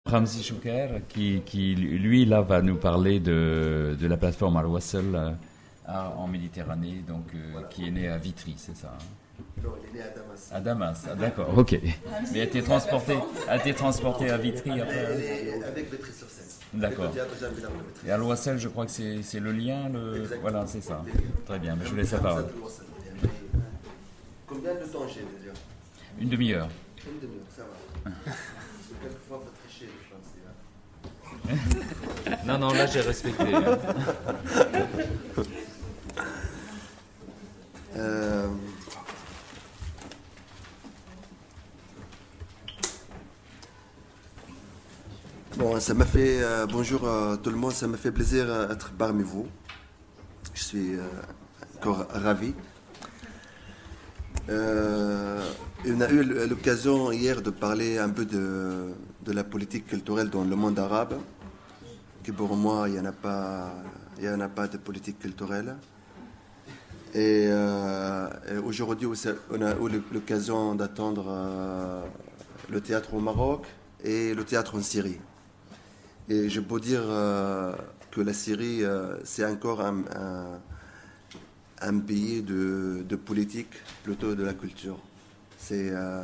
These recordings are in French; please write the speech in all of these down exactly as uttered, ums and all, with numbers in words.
Ramzi Chouker, qui, qui, lui, là, va nous parler de, de la plateforme Al-Wassel euh, en Méditerranée, donc, euh, qui est née à Vitry, c'est ça, hein? Non, il est né à Damas. À Damas, ah, d'accord, ok. Mais a été transporté, a été transporté à Vitry après. Elle est avec Vitry-sur-Seine. D'accord. Avec le théâtre Jean Villard de Vitry. Et Al-Wassel, je crois que c'est, c'est le lien, le... Voilà, c'est ça. Très bien, mais je vous laisse la parole. Combien de temps j'ai déjà? Une demi-heure. Une demi-heure, ça va. Quelquefois, il faut tricher, je pense. Hein. Non, non, là j'ai respecté. euh... Bon, ça m'a fait euh, bonjour à tout le monde, ça m'a fait plaisir d'être parmi vous. Je suis euh, encore ravi. Euh, on a eu l'occasion hier de parler un peu de, de la politique culturelle dans le monde arabe. Que pour moi, il n'y en a pas, il y en a pas de politique culturelle. Et, euh, et aujourd'hui, on a eu l'occasion d'attendre euh, le théâtre au Maroc et le théâtre en Syrie. Et je peux dire euh, que la Syrie, euh, c'est encore un, un, un pays de, de politique, plutôt de la culture. C'est, euh,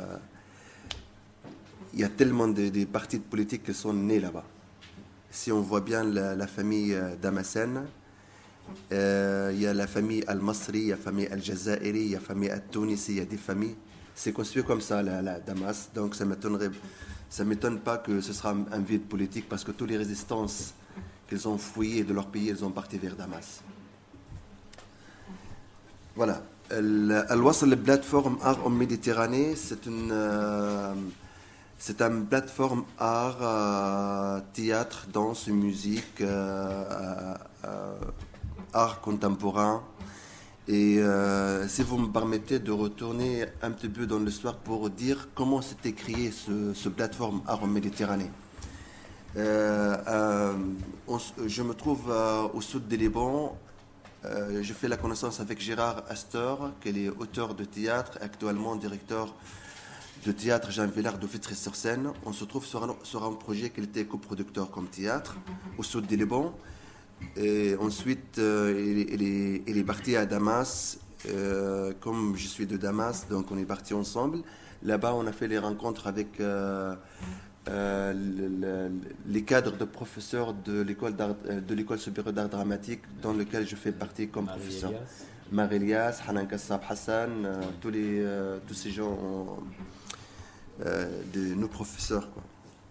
il y a tellement de, de partis de politique qui sont nés là-bas. Si on voit bien la, la famille Damassène, euh, il y a la famille Al-Masri, il y a la famille Al-Jazairi, il y a la famille Al-Tunisi, il y a des familles. C'est construit comme ça, la, la Damas. Donc ça m'étonnerait... Ça ne m'étonne pas que ce sera un vide politique parce que toutes les résistances qu'ils ont fouillées de leur pays, elles ont parti vers Damas. Voilà. Al-Wassel, la plateforme art en Méditerranée, c'est une, euh, c'est une plateforme art, euh, théâtre, danse, musique, euh, euh, art contemporain. Et euh, si vous me permettez de retourner un petit peu dans l'histoire pour dire comment s'était créé ce, ce plateforme Art en Méditerranée. Euh, euh, on, je me trouve euh, au sud du Liban. Euh, je fais la connaissance avec Gérard Astor, qui est auteur de théâtre, actuellement directeur de théâtre Jean Villard de Vitry-sur-Seine. On se trouve sur un, sur un projet qu'il était coproducteur comme théâtre au sud du Liban. Et ensuite, euh, il, il, est, il est parti à Damas. Euh, comme je suis de Damas, donc on est parti ensemble. Là-bas, on a fait les rencontres avec euh, euh, le, le, les cadres de professeurs de l'école, de l'école supérieure d'art dramatique, dans lequel je fais partie comme Marie professeur. Elias. Marie Elias, Hanan Kassab Hassan, euh, tous, les, euh, tous ces gens, ont, euh, de nos professeurs, quoi.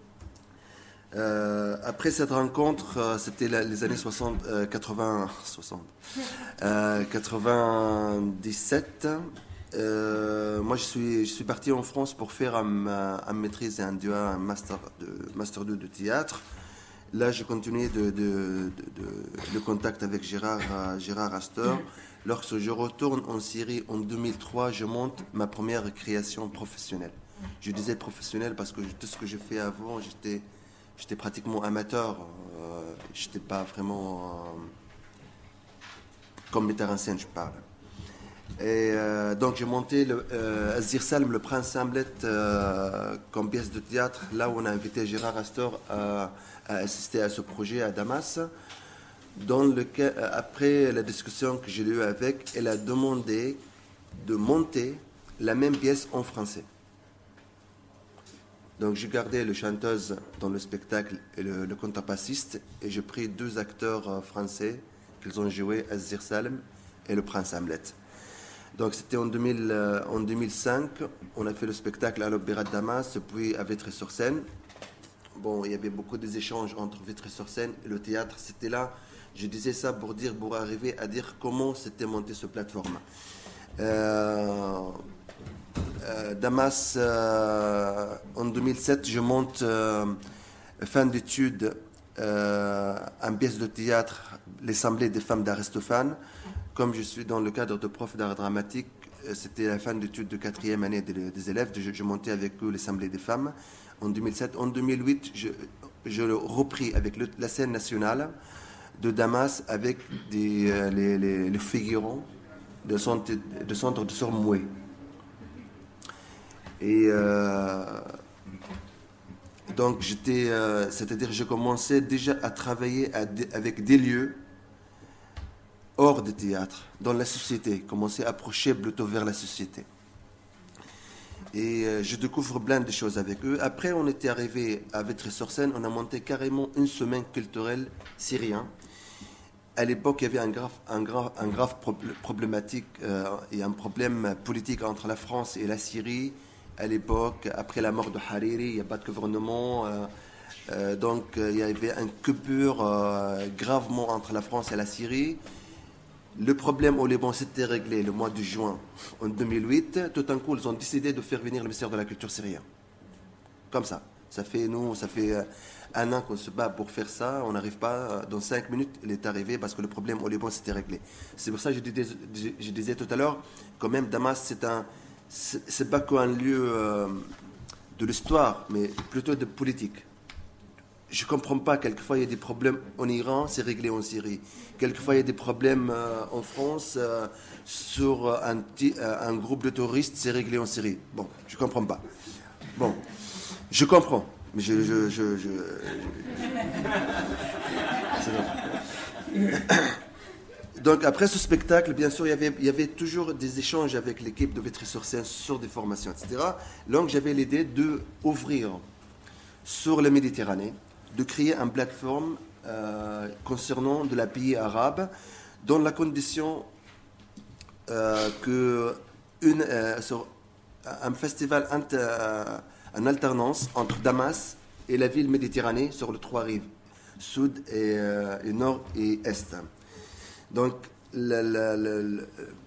Euh, après cette rencontre, euh, c'était la, les années soixante, euh, quatre-vingts, soixante, euh, quatre-vingt-dix-sept. Euh, moi, je suis, je suis parti en France pour faire un, un maîtrise et un D E A, un master, de, master deux de théâtre. Là, je continuais de, de, de, de, le contact avec Gérard, euh, Gérard Astor. Lorsque je retourne en Syrie en deux mille trois, je monte ma première création professionnelle. Je disais professionnelle parce que tout ce que j'ai fait avant, j'étais... J'étais pratiquement amateur, euh, je n'étais pas vraiment euh, comme metteur en scène, je parle. Et euh, donc j'ai monté le, euh, Azir Salm, le Prince Hamlet, euh, comme pièce de théâtre, là où on a invité Gérard Astor à, à assister à ce projet à Damas. Dans lequel, après la discussion que j'ai eue avec, elle a demandé de monter la même pièce en français. Donc j'ai gardé le chanteuse dans le spectacle et le, le contrebassiste et j'ai pris deux acteurs français qu'ils ont joué, Azir Salm et le Prince Hamlet. Donc c'était en, deux mille, euh, en deux mille cinq, on a fait le spectacle à l'Opéra de Damas, puis à Vitry-sur-Seine. Bon, il y avait beaucoup d'échanges entre Vitry-sur-Seine et le théâtre. C'était là, je disais ça pour dire, pour arriver à dire comment s'était montée cette plateforme. Euh, Euh, Damas, euh, en deux mille sept, je monte euh, fin d'études euh, une pièce de théâtre, l'Assemblée des femmes d'Aristophane. Comme je suis dans le cadre de prof d'art dramatique, c'était la fin d'études de quatrième année des, des élèves. Je, je montais avec eux l'Assemblée des femmes en deux mille sept. En deux mille huit, je, je le repris avec le, la scène nationale de Damas avec des, euh, les, les, les figurants de centre de, centre de Sormoué. Et euh, Donc, j'étais, euh, c'est-à-dire, je commençais déjà à travailler à des- avec des lieux hors du théâtre, dans la société, commencer à approcher plutôt vers la société. Et euh, je découvre plein de choses avec eux. Après, on était arrivé à Vitry-sur-Seine, on a monté carrément une semaine culturelle syrienne. À l'époque, il y avait un grave, un grave, un grave pro- problématique euh, et un problème politique entre la France et la Syrie. À l'époque, après la mort de Hariri, il n'y a pas de gouvernement. Euh, euh, donc, euh, il y avait une coupure euh, gravement entre la France et la Syrie. Le problème au Liban s'était réglé le mois de juin en deux mille huit. Tout d'un coup, ils ont décidé de faire venir le ministère de la Culture syrien. Comme ça. Ça fait, nous, ça fait euh, un an qu'on se bat pour faire ça. On n'arrive pas. Dans cinq minutes, il est arrivé parce que le problème au Liban s'était réglé. C'est pour ça que je disais, je disais tout à l'heure, quand même, Damas, c'est un, c'est, c'est pas qu'un lieu euh, de l'histoire, mais plutôt de politique. Je ne comprends pas, quelquefois il y a des problèmes en Iran, c'est réglé en Syrie. Quelquefois il y a des problèmes euh, en France, euh, sur un, ti- euh, un groupe de touristes, c'est réglé en Syrie. Bon, je ne comprends pas. Bon, je comprends, mais je... je, je, je, je- c'est bon. Donc après ce spectacle, bien sûr, il y avait, il y avait toujours des échanges avec l'équipe de Vitry-sur-Seine sur des formations, et cetera. Donc j'avais l'idée d'ouvrir sur la Méditerranée, de créer une plateforme euh, concernant de la pays arabe, dans la condition euh, que une, euh, sur un festival inter, euh, en alternance entre Damas et la ville méditerranée sur les trois rives, sud et, euh, et nord et est. Donc, le, le, le, le,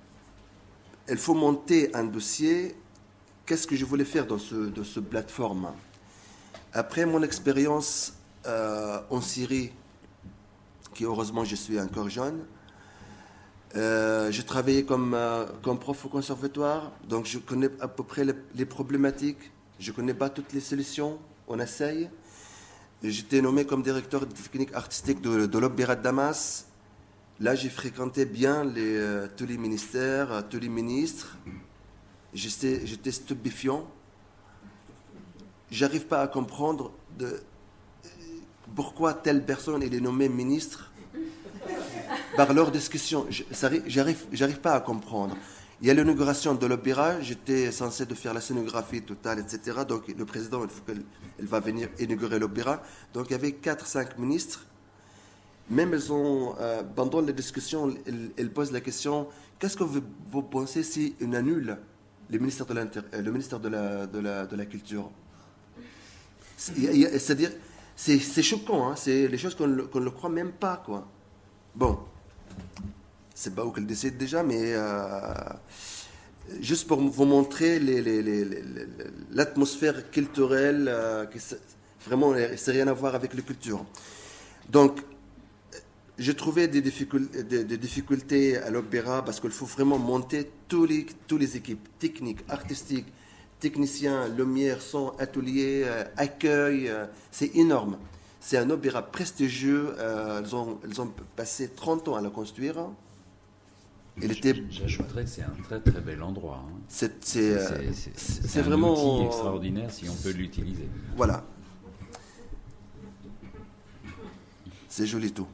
il faut monter un dossier. Qu'est-ce que je voulais faire dans ce, dans ce plateforme? Après mon expérience euh, en Syrie, qui heureusement je suis encore jeune, euh, j'ai travaillé comme, euh, comme prof au conservatoire, donc je connais à peu près les, les problématiques, je ne connais pas toutes les solutions, on essaye. J'étais nommé comme directeur de technique artistique de, de l'Opéra de Damas. Là, j'ai fréquenté bien les, euh, tous les ministères, euh, tous les ministres. J'étais, j'étais stupéfiant. J'arrive pas à comprendre de, pourquoi telle personne elle est nommée ministre par leur discussion. Je, ça, j'arrive, j'arrive pas à comprendre. Il y a l'inauguration de l'opéra, j'étais censé de faire la scénographie totale, et cetera. Donc le président, il faut qu'elle elle va venir inaugurer l'opéra. Donc il y avait quatre cinq ministres. Même elles ont, euh, pendant les discussions, elles, elles posent la question, qu'est-ce que vous, vous pensez si on annule le ministère de, l'inter, le ministère de, la, de, la, de la Culture? C'est-à-dire, c'est, c'est choquant, hein, c'est les choses qu'on ne qu'on le croit même pas, quoi. Bon, c'est pas où qu'elle décide déjà, mais euh, juste pour vous montrer les, les, les, les, l'atmosphère culturelle, euh, qui vraiment, c'est rien à voir avec la culture. Donc, j'ai trouvé des difficultés, des, des difficultés à l'opéra parce qu'il faut vraiment monter tous les, tous les équipes techniques, artistiques, techniciens, lumière, son, atelier, euh, accueil. Euh, c'est énorme. C'est un opéra prestigieux. Euh, ils, ont, ils ont passé trente ans à le construire. Il était... J'ajouterais que c'est un très très bel endroit. Hein. C'est, c'est, c'est, c'est, c'est, c'est, c'est un vraiment outil extraordinaire si on peut l'utiliser. Voilà. C'est joli tout.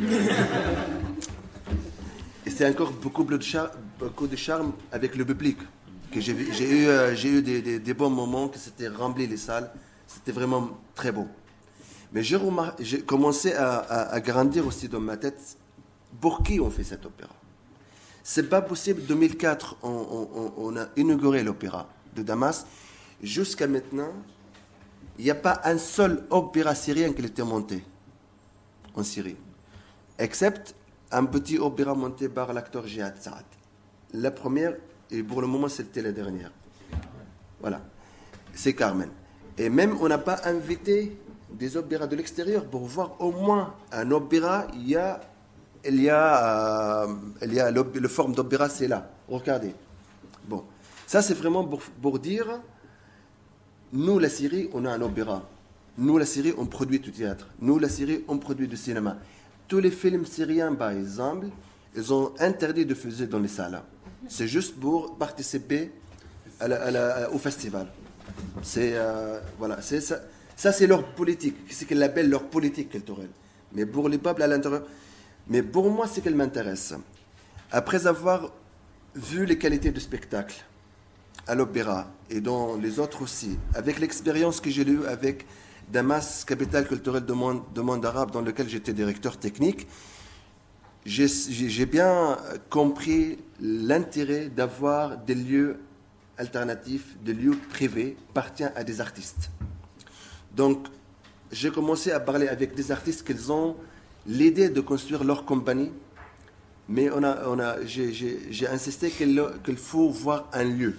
Et c'est encore beaucoup de charme, beaucoup de charme avec le public. Que j'ai, j'ai eu, euh, j'ai eu des, des, des bons moments, que c'était rempli les salles. C'était vraiment très beau. Mais j'ai, remar- j'ai commencé à, à, à grandir aussi dans ma tête. Pour qui on fait cet opéra? C'est pas possible. deux mille quatre, on, on, on a inauguré l'opéra de Damas. Jusqu'à maintenant, il n'y a pas un seul opéra syrien qui a été monté en Syrie. Except un petit opéra monté par l'acteur Jihad Saad. La première, et pour le moment, c'était la dernière. Voilà. C'est Carmen. Et même, on n'a pas invité des opéras de l'extérieur pour voir au moins un opéra. Il y a, il y a, euh, il y a le, le forme d'opéra, c'est là. Regardez. Bon. Ça, c'est vraiment pour, pour dire, nous, la Syrie, on a un opéra. Nous, la Syrie, on produit du théâtre. Nous, la Syrie, on produit du cinéma. Tous les films syriens, par exemple, ils ont interdit de diffuser dans les salles. C'est juste pour participer à la, à la, au festival. C'est, euh, voilà, c'est, ça, Ça, c'est leur politique, c'est ce qu'ils appellent leur politique culturelle. Mais pour les peuples à l'intérieur... Mais pour moi, c'est ce qui m'intéresse. Après avoir vu les qualités du spectacle à l'opéra et dans les autres aussi, avec l'expérience que j'ai eue avec Damas, capitale culturelle du monde, du monde arabe, dans lequel j'étais directeur technique, j'ai, j'ai bien compris l'intérêt d'avoir des lieux alternatifs, des lieux privés, appartiennent à des artistes. Donc, j'ai commencé à parler avec des artistes qui ont l'idée de construire leur compagnie, mais on a, on a, j'ai, j'ai, j'ai insisté qu'il, qu'il faut voir un lieu.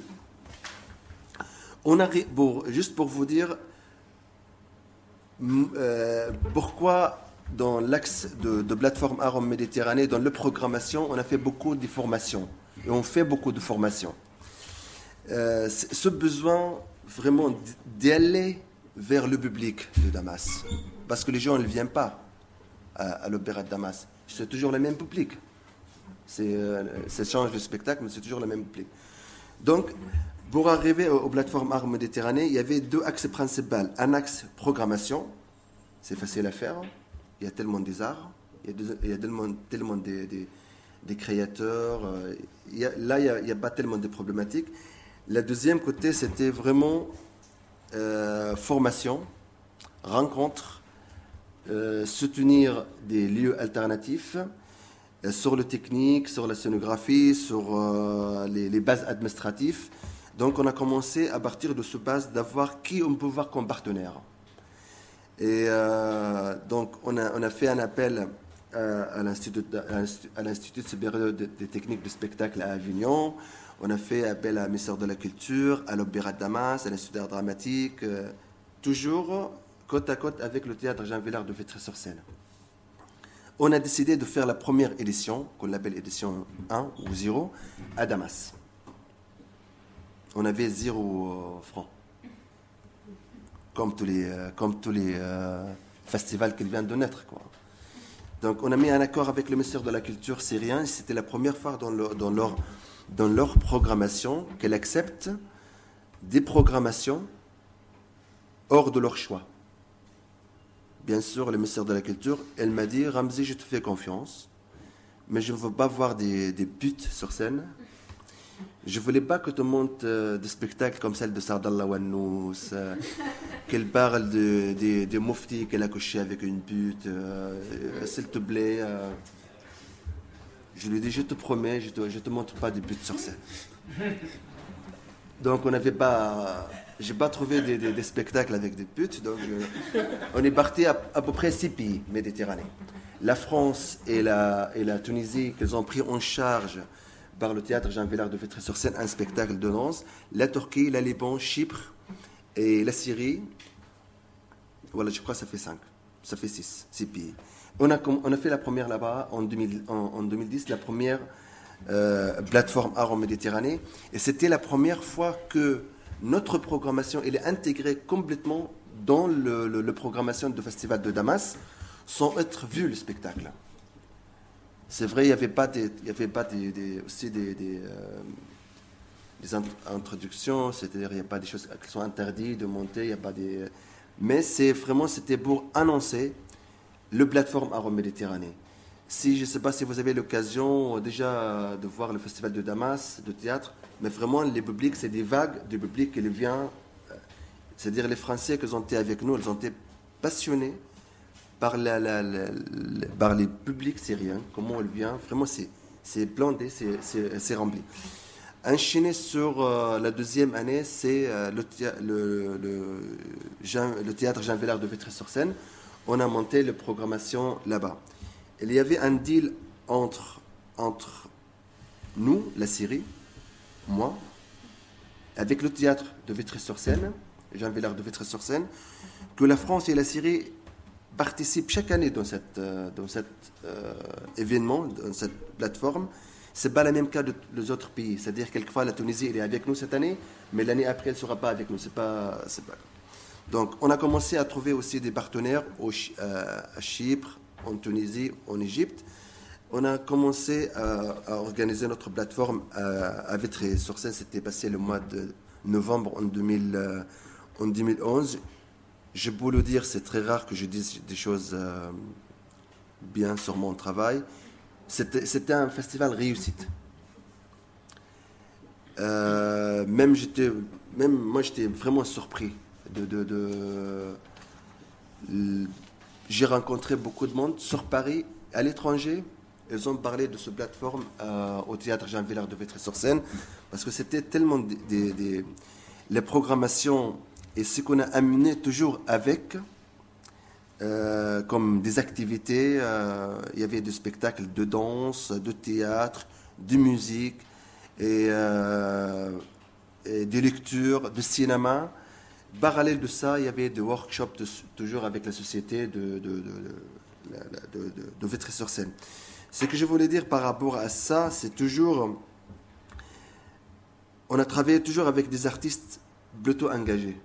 On a, pour, juste pour vous dire euh, pourquoi dans l'axe de, de plateforme Art en Méditerranée, dans la programmation, on a fait beaucoup de formations, et on fait beaucoup de formations. Euh, ce besoin vraiment d'aller vers le public de Damas, parce que les gens ne viennent pas à, à l'opéra de Damas, c'est toujours le même public. C'est, euh, ça change le spectacle, mais c'est toujours le même public. Donc, pour arriver aux, aux plateformes Art Méditerranée, il y avait deux axes principaux. Un axe programmation, c'est facile à faire, il y a tellement des arts, il y a, deux, il y a tellement, tellement des, des, des créateurs, euh, il y a, là il n'y a, a pas tellement de problématiques. Le deuxième côté, c'était vraiment euh, formation, rencontre, euh, soutenir des lieux alternatifs euh, sur le technique, sur la scénographie, sur euh, les, les bases administratives. Donc on a commencé à partir de ce base d'avoir qui on peut voir comme partenaire. Et euh, donc on a, on a fait un appel à, à l'Institut, à l'Institut supérieur des techniques de spectacle à Avignon. On a fait appel à la ministère de la Culture, à l'Opéra de Damas, à l'Institut d'art dramatique, euh, toujours côte à côte avec le théâtre Jean Vilar de Vitry-sur-Seine. On a décidé de faire la première édition, qu'on appelle édition un ou zéro, à Damas. On avait zéro franc. Comme tous les, euh, comme tous les euh, festivals qui viennent de naître, quoi. Donc on a mis un accord avec le ministère de la Culture syrien. C'était la première fois dans, le, dans, leur, dans leur programmation qu'elle accepte des programmations hors de leur choix. Bien sûr, le ministère de la Culture, elle m'a dit « Ramzi, je te fais confiance, mais je ne veux pas voir des, des putes sur scène. Je ne voulais pas que tu montes euh, des spectacles comme celle de Sardallah Wannous, euh, qu'elle parle de, de, de Mufti qu'elle a couché avec une pute. Euh, euh, s'il te plaît. Euh, je lui ai dit, je te promets, je ne te, je te montre pas des putes sur scène. Donc, on n'avait pas. Je n'ai pas trouvé des, des, des spectacles avec des putes. Donc, euh, on est parti à, à peu près six pays méditerranéens. La France et la, et la Tunisie, qu'elles ont pris en charge par le théâtre Jean Vilar de Vitry-sur-Seine, un spectacle de danse. La Turquie, la Liban, Chypre et la Syrie. Voilà, je crois que ça fait cinq. Ça fait six, six pays. On a, on a fait la première là-bas en, deux mille, en, en deux mille dix, la première euh, plateforme Art en Méditerranée. Et c'était la première fois que notre programmation elle est intégrée complètement dans le, le, le programmation du Festival de Damas, sans être vu le spectacle. C'est vrai, il n'y avait pas, des, il y avait pas des, des, aussi des, des, euh, des introductions, c'est-à-dire il n'y a pas des choses qui sont interdites de monter, il n'y a pas des... Mais c'est vraiment, c'était pour annoncer le plateforme Art en Méditerranée. Si, je ne sais pas si vous avez l'occasion déjà de voir le Festival de Damas, de théâtre, mais vraiment, les publics, c'est des vagues de public qui viennent, c'est-à-dire les Français qui ont été avec nous, ils ont été passionnés par, la, la, la, la, par les publics syriens, comment elle vient, vraiment c'est, c'est blindé, c'est, c'est, c'est rempli. Enchaîné sur euh, la deuxième année, c'est euh, le, le, le, Jean, le théâtre Jean Vilar de Vitry-sur-Seine. On a monté la programmation là-bas. Il y avait un deal entre, entre nous, la Syrie, moi, avec le théâtre de Vitry-sur-Seine, Jean Vilar de Vitry-sur-Seine, que la France et la Syrie participent chaque année dans cet dans cet euh, événement, dans cette plateforme. C'est pas le même cas de les autres pays. C'est-à-dire quelquefois la Tunisie elle est avec nous cette année, mais l'année après elle sera pas avec nous. C'est pas c'est pas. Donc on a commencé à trouver aussi des partenaires au, euh, à Chypre, en Tunisie, en Égypte. On a commencé à, à organiser notre plateforme à, à Vitry-sur-Seine. C'était passé le mois de novembre en deux mille, euh, en deux mille onze. J'ai beau le dire, c'est très rare que je dise des choses euh, bien sur mon travail. C'était, c'était un festival réussite. Euh, même, j'étais, même moi, j'étais vraiment surpris. De, de, de, de, j'ai rencontré beaucoup de monde sur Paris, à l'étranger. Ils ont parlé de ce plateforme euh, au théâtre Jean Villard de Vitry-sur-Seine parce que c'était tellement des, des, des, les programmations et ce qu'on a amené toujours avec euh, comme des activités. Euh, il y avait des spectacles de danse, de théâtre, de musique et, euh, et de lecture, de cinéma. Parallèle de ça, il y avait des workshops de, toujours avec la société de, de, de, de, de, de, de Vitry-sur-Seine. Ce que je voulais dire par rapport à ça, c'est toujours... On a travaillé toujours avec des artistes plutôt engagés.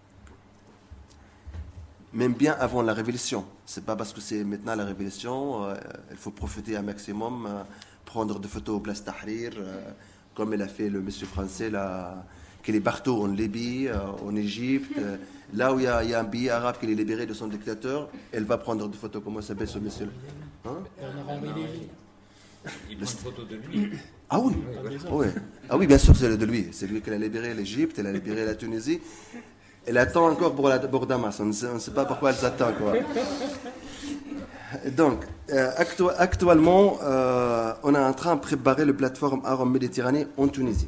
Même bien avant la révolution. C'est pas parce que c'est maintenant la révolution, euh, il faut profiter un maximum, euh, prendre des photos au Place Tahrir, euh, comme il a fait le monsieur français, là, qui est partout en Libye, euh, en Égypte. Euh, là où il y, a, il y a un pays arabe qui est libéré de son dictateur, elle va prendre des photos. Comment s'appelle ce monsieur? Hein? Il prend une photo de lui. Ah oui, oui. Ah oui, bien sûr, c'est de lui. C'est lui qui a libéré l'Égypte, elle a libéré la Tunisie. Elle attend encore pour, la, pour Damas. On ne sait, sait pas pourquoi elle attend, quoi. Donc, euh, actu- actuellement, euh, on est en train de préparer le plateforme Art en Méditerranée en Tunisie.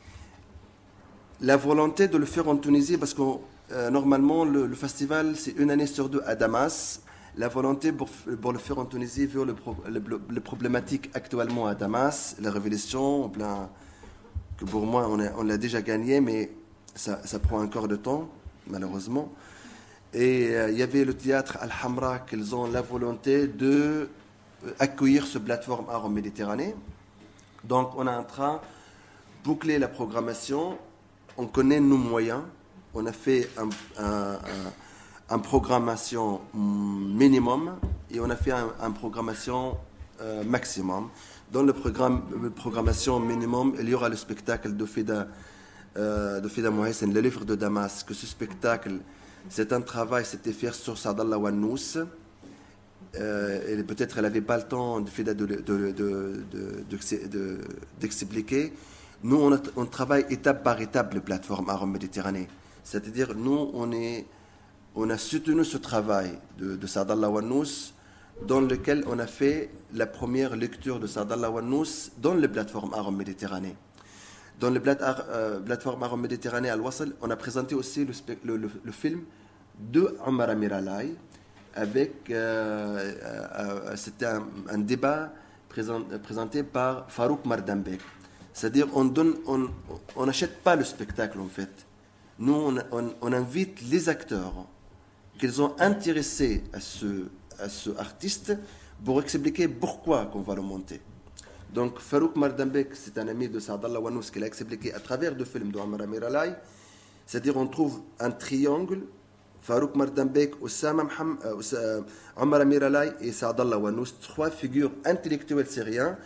La volonté de le faire en Tunisie, parce que euh, normalement, le, le festival, c'est une année sur deux à Damas. La volonté pour, pour le faire en Tunisie, vu le, le, le problématique actuellement à Damas, la révolution, plein, que pour moi, on, a, on l'a déjà gagné, mais ça, ça prend encore de temps, malheureusement. Et euh, il y avait le théâtre Al-Hamra, qu'ils ont la volonté d'accueillir ce plateforme Art en Méditerranée. Donc, on est en train de boucler la programmation. On connaît nos moyens. On a fait un... un, un en programmation minimum et on a fait un, un programmation euh, maximum. Dans le programme le programmation minimum, il y aura le spectacle de Fida, euh, de Fida Mouhsen, le livre de Damas. Que ce spectacle, c'est un travail, c'était fait sur Saadallah Wannous. Euh, et peut-être elle n'avait pas le temps de Fida de, de, de, de, de, de, d'expliquer. Nous, on, a, on travaille étape par étape les plateformes Art en Méditerranée. C'est-à-dire, nous, on est On a soutenu ce travail de, de Saadallah Wannous, dans lequel on a fait la première lecture de Saadallah Wannous dans les plateformes Art en Méditerranée. Dans les plate- euh, plateformes Art en Méditerranée à Al-Wasl, on a présenté aussi le, le, le, le film de Omar Amir Alay, avec, euh, euh, c'était un, un débat présent, présenté par Farouk Mardambek. C'est-à-dire, on donne, on on n'achète pas le spectacle en fait. Nous, on, on, on invite les acteurs qu'ils ont intéressés à ce, à ce artiste pour expliquer pourquoi qu'on va le monter. Donc, Farouk Mardambek, c'est un ami de Saadallah Wannous qui l'a expliqué à travers le film de Omar Amir Alay. C'est-à-dire, on trouve un triangle, Farouk Mardambek, Oussama Mohamed, euh, Omar Amir Alay et Saadallah Wannous, trois figures intellectuelles syriennes,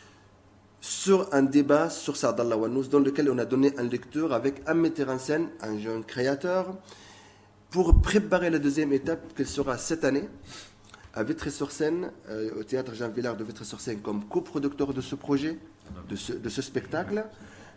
sur un débat sur Saadallah Wannous, dans lequel on a donné une lecture avec un metteur en scène, un jeune créateur, pour préparer la deuxième étape qui sera cette année à Vitry-sur-Seine, euh, au théâtre Jean Villard de Vitry-sur-Seine, comme coproducteur de ce projet, de ce, de ce spectacle.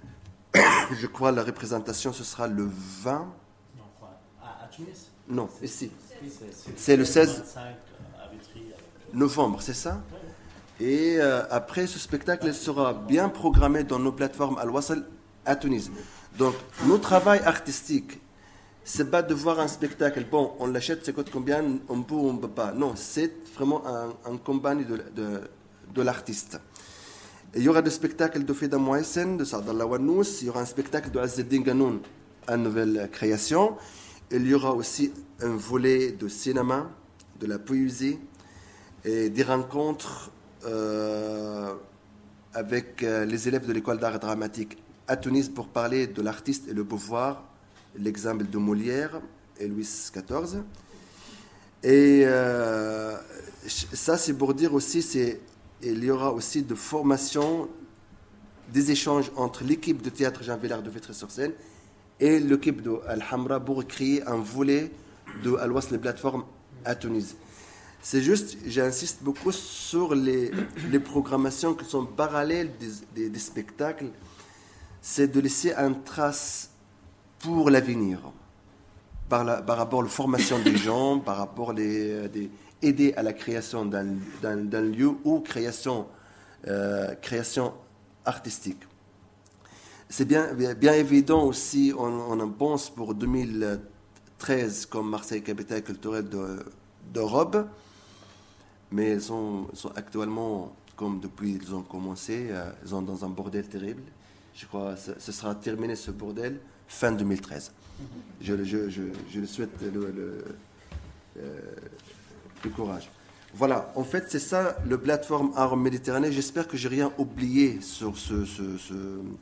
Je crois que la représentation, ce sera le vingt... Non, quoi à, à Tunis? Non, ici. Oui, c'est, c'est, C'est le seize vingt-cinq à Vitry. novembre, c'est ça? Et euh, après, ce spectacle sera bien programmé dans nos plateformes Al-Wasl à Tunis. Donc, notre travail artistique, c'est pas de voir un spectacle, bon, on l'achète, c'est coûte combien, on peut ou on ne peut pas. Non, c'est vraiment un, un compagnie de, de, de l'artiste. Et il y aura des spectacles de Fida Mouhsen, de Saadallah Wannous, il y aura un spectacle de Azzeddin Ganoun, une nouvelle création. Il y aura aussi un volet de cinéma, de la poésie, et des rencontres euh, avec euh, les élèves de l'école d'art dramatique à Tunis pour parler de l'artiste et le pouvoir, l'exemple de Molière et Louis quatorze. Et euh, ça, c'est pour dire aussi, c'est, il y aura aussi de formation, des échanges entre l'équipe de théâtre Jean Villard de Vitry-sur-Seine et l'équipe de Al-Hamra pour créer un volet de Al-Wasl, les plateformes à Tunis. C'est juste, j'insiste beaucoup sur les, les programmations qui sont parallèles des, des, des spectacles. C'est de laisser une trace pour l'avenir, par, la, par rapport à la formation des gens, par rapport à les, des, aider à la création d'un, d'un, d'un lieu ou création, euh, création artistique. C'est bien, bien évident aussi, on, on en pense pour deux mille treize comme Marseille capitale culturelle de, d'Europe, mais ils sont, sont actuellement, comme depuis qu'ils ont commencé, euh, ils sont dans un bordel terrible. Je crois que ce, ce sera terminé ce bordel fin deux mille treize. Je, je, je, je le souhaite le, le, euh, le courage. Voilà, en fait, c'est ça le plateforme Art Méditerranée. J'espère que j'ai rien oublié sur ce, ce, ce,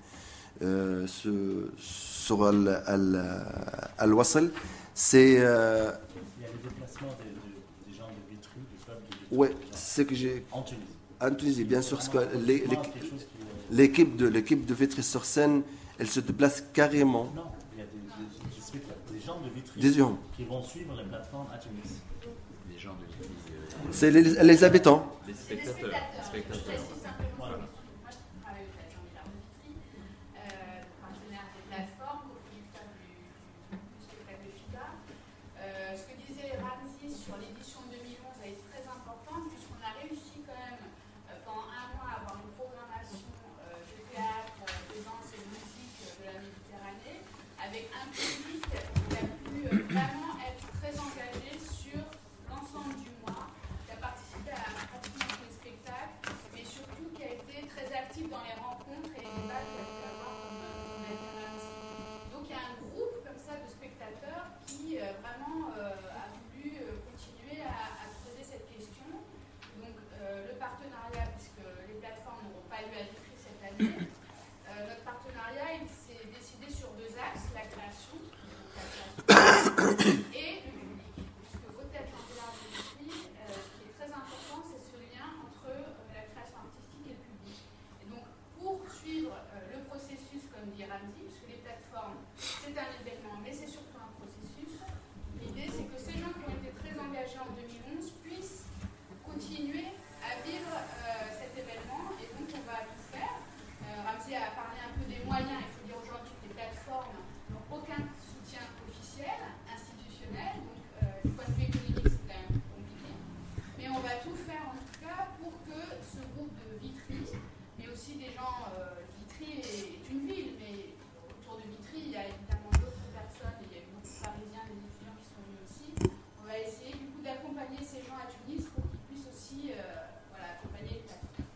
euh, ce sur Al, Al, Al-Wasl. C'est euh, Il y a le déplacement des, des, des gens de Vitry, du peuple de Vitry. ouais, c'est que j'ai En Tunisie. en Tunisie, bien sûr, parce que les- les- Quelque chose qui, euh, l'équipe de l'équipe de Vitry-sur-Seine, elle se déplace carrément. Non, il y a des, des, des, spectacles, des gens de Vitry Des gens. qui vont suivre la plateforme à Tunis. Les gens de Vitry, euh, C'est les, les habitants. les spectateurs. spectateurs. précise simplement Voilà. parce que moi je travaille avec la Jean-Millard de Vitry, euh, partenaire des plateformes, producteur du, du, du spectacle FIBA. Euh, ce que disait Ramzi sur l'édition deux mille onze a été très important puisqu'on a réussi quand même euh, pendant un mois à avoir une programmation euh, de théâtre, euh, de danse et de musique euh, de la Méditerranée avec un public qui a pu euh, vraiment être très engagé sur l'ensemble du mois, qui a participé à pratiquement tous les spectacles, mais surtout qui a été très actif dans les rencontres et les débats qu'il y a pu avoir comme, comme l'a dit Ramzi. Donc il y a un groupe comme ça de spectateurs qui euh, vraiment euh, a voulu euh, continuer à, à creuser cette question. Donc euh, le partenariat, puisque les plateformes n'auront pas eu à Vitry cette année, euh, notre partenariat il s'est décidé sur deux axes, la création, donc la création et le public. Puisque au Théâtre Jean-Millard de Vitry, euh, ce qui est très important, c'est ce lien entre euh, la création artistique et le public. Et donc, pour suivre euh, le processus, comme dit Ramzi, puisque les plateformes, c'est un événement, mais c'est surtout un processus, l'idée, c'est que ces gens qui ont été très engagés en deux mille onze puissent continuer à vivre euh, cet événement. Et donc, on va tout faire. Euh, Ramzi a parlé un peu des moyens. Il faut dire aujourd'hui que les plateformes n'ont aucun soutien officiel, institutionnel. Donc, euh, du point de vue économique, c'est quand même compliqué. Mais on va tout faire, en tout cas, pour que ce groupe de Vitry, mais aussi des gens, euh, Vitry est une ville, mais autour de Vitry, il y a évidemment d'autres personnes, et il y a eu beaucoup de Parisiens, des étudiants qui sont venus aussi. On va essayer, du coup, d'accompagner ces gens à Tunis pour qu'ils puissent aussi euh, voilà, accompagner les plateformes.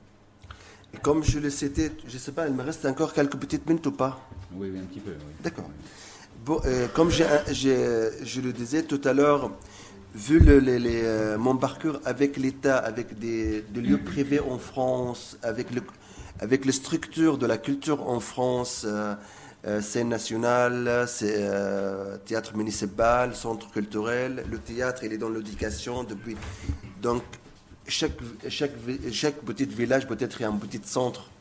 Et comme je le citais, je ne sais pas, il me reste encore quelques petites minutes ou pas? Oui, oui, un petit peu. Oui. D'accord. Bon, euh, comme j'ai, j'ai, je le disais tout à l'heure, vu le, les, les, euh, mon parcours avec l'État, avec des, des lieux privés en France, avec, le, avec les structures de la culture en France, euh, euh, scène nationale, c'est, euh, théâtre municipal, centre culturel, le théâtre, il est dans l'éducation depuis. Donc, chaque, chaque, chaque petit village peut-être il y a un petit centre.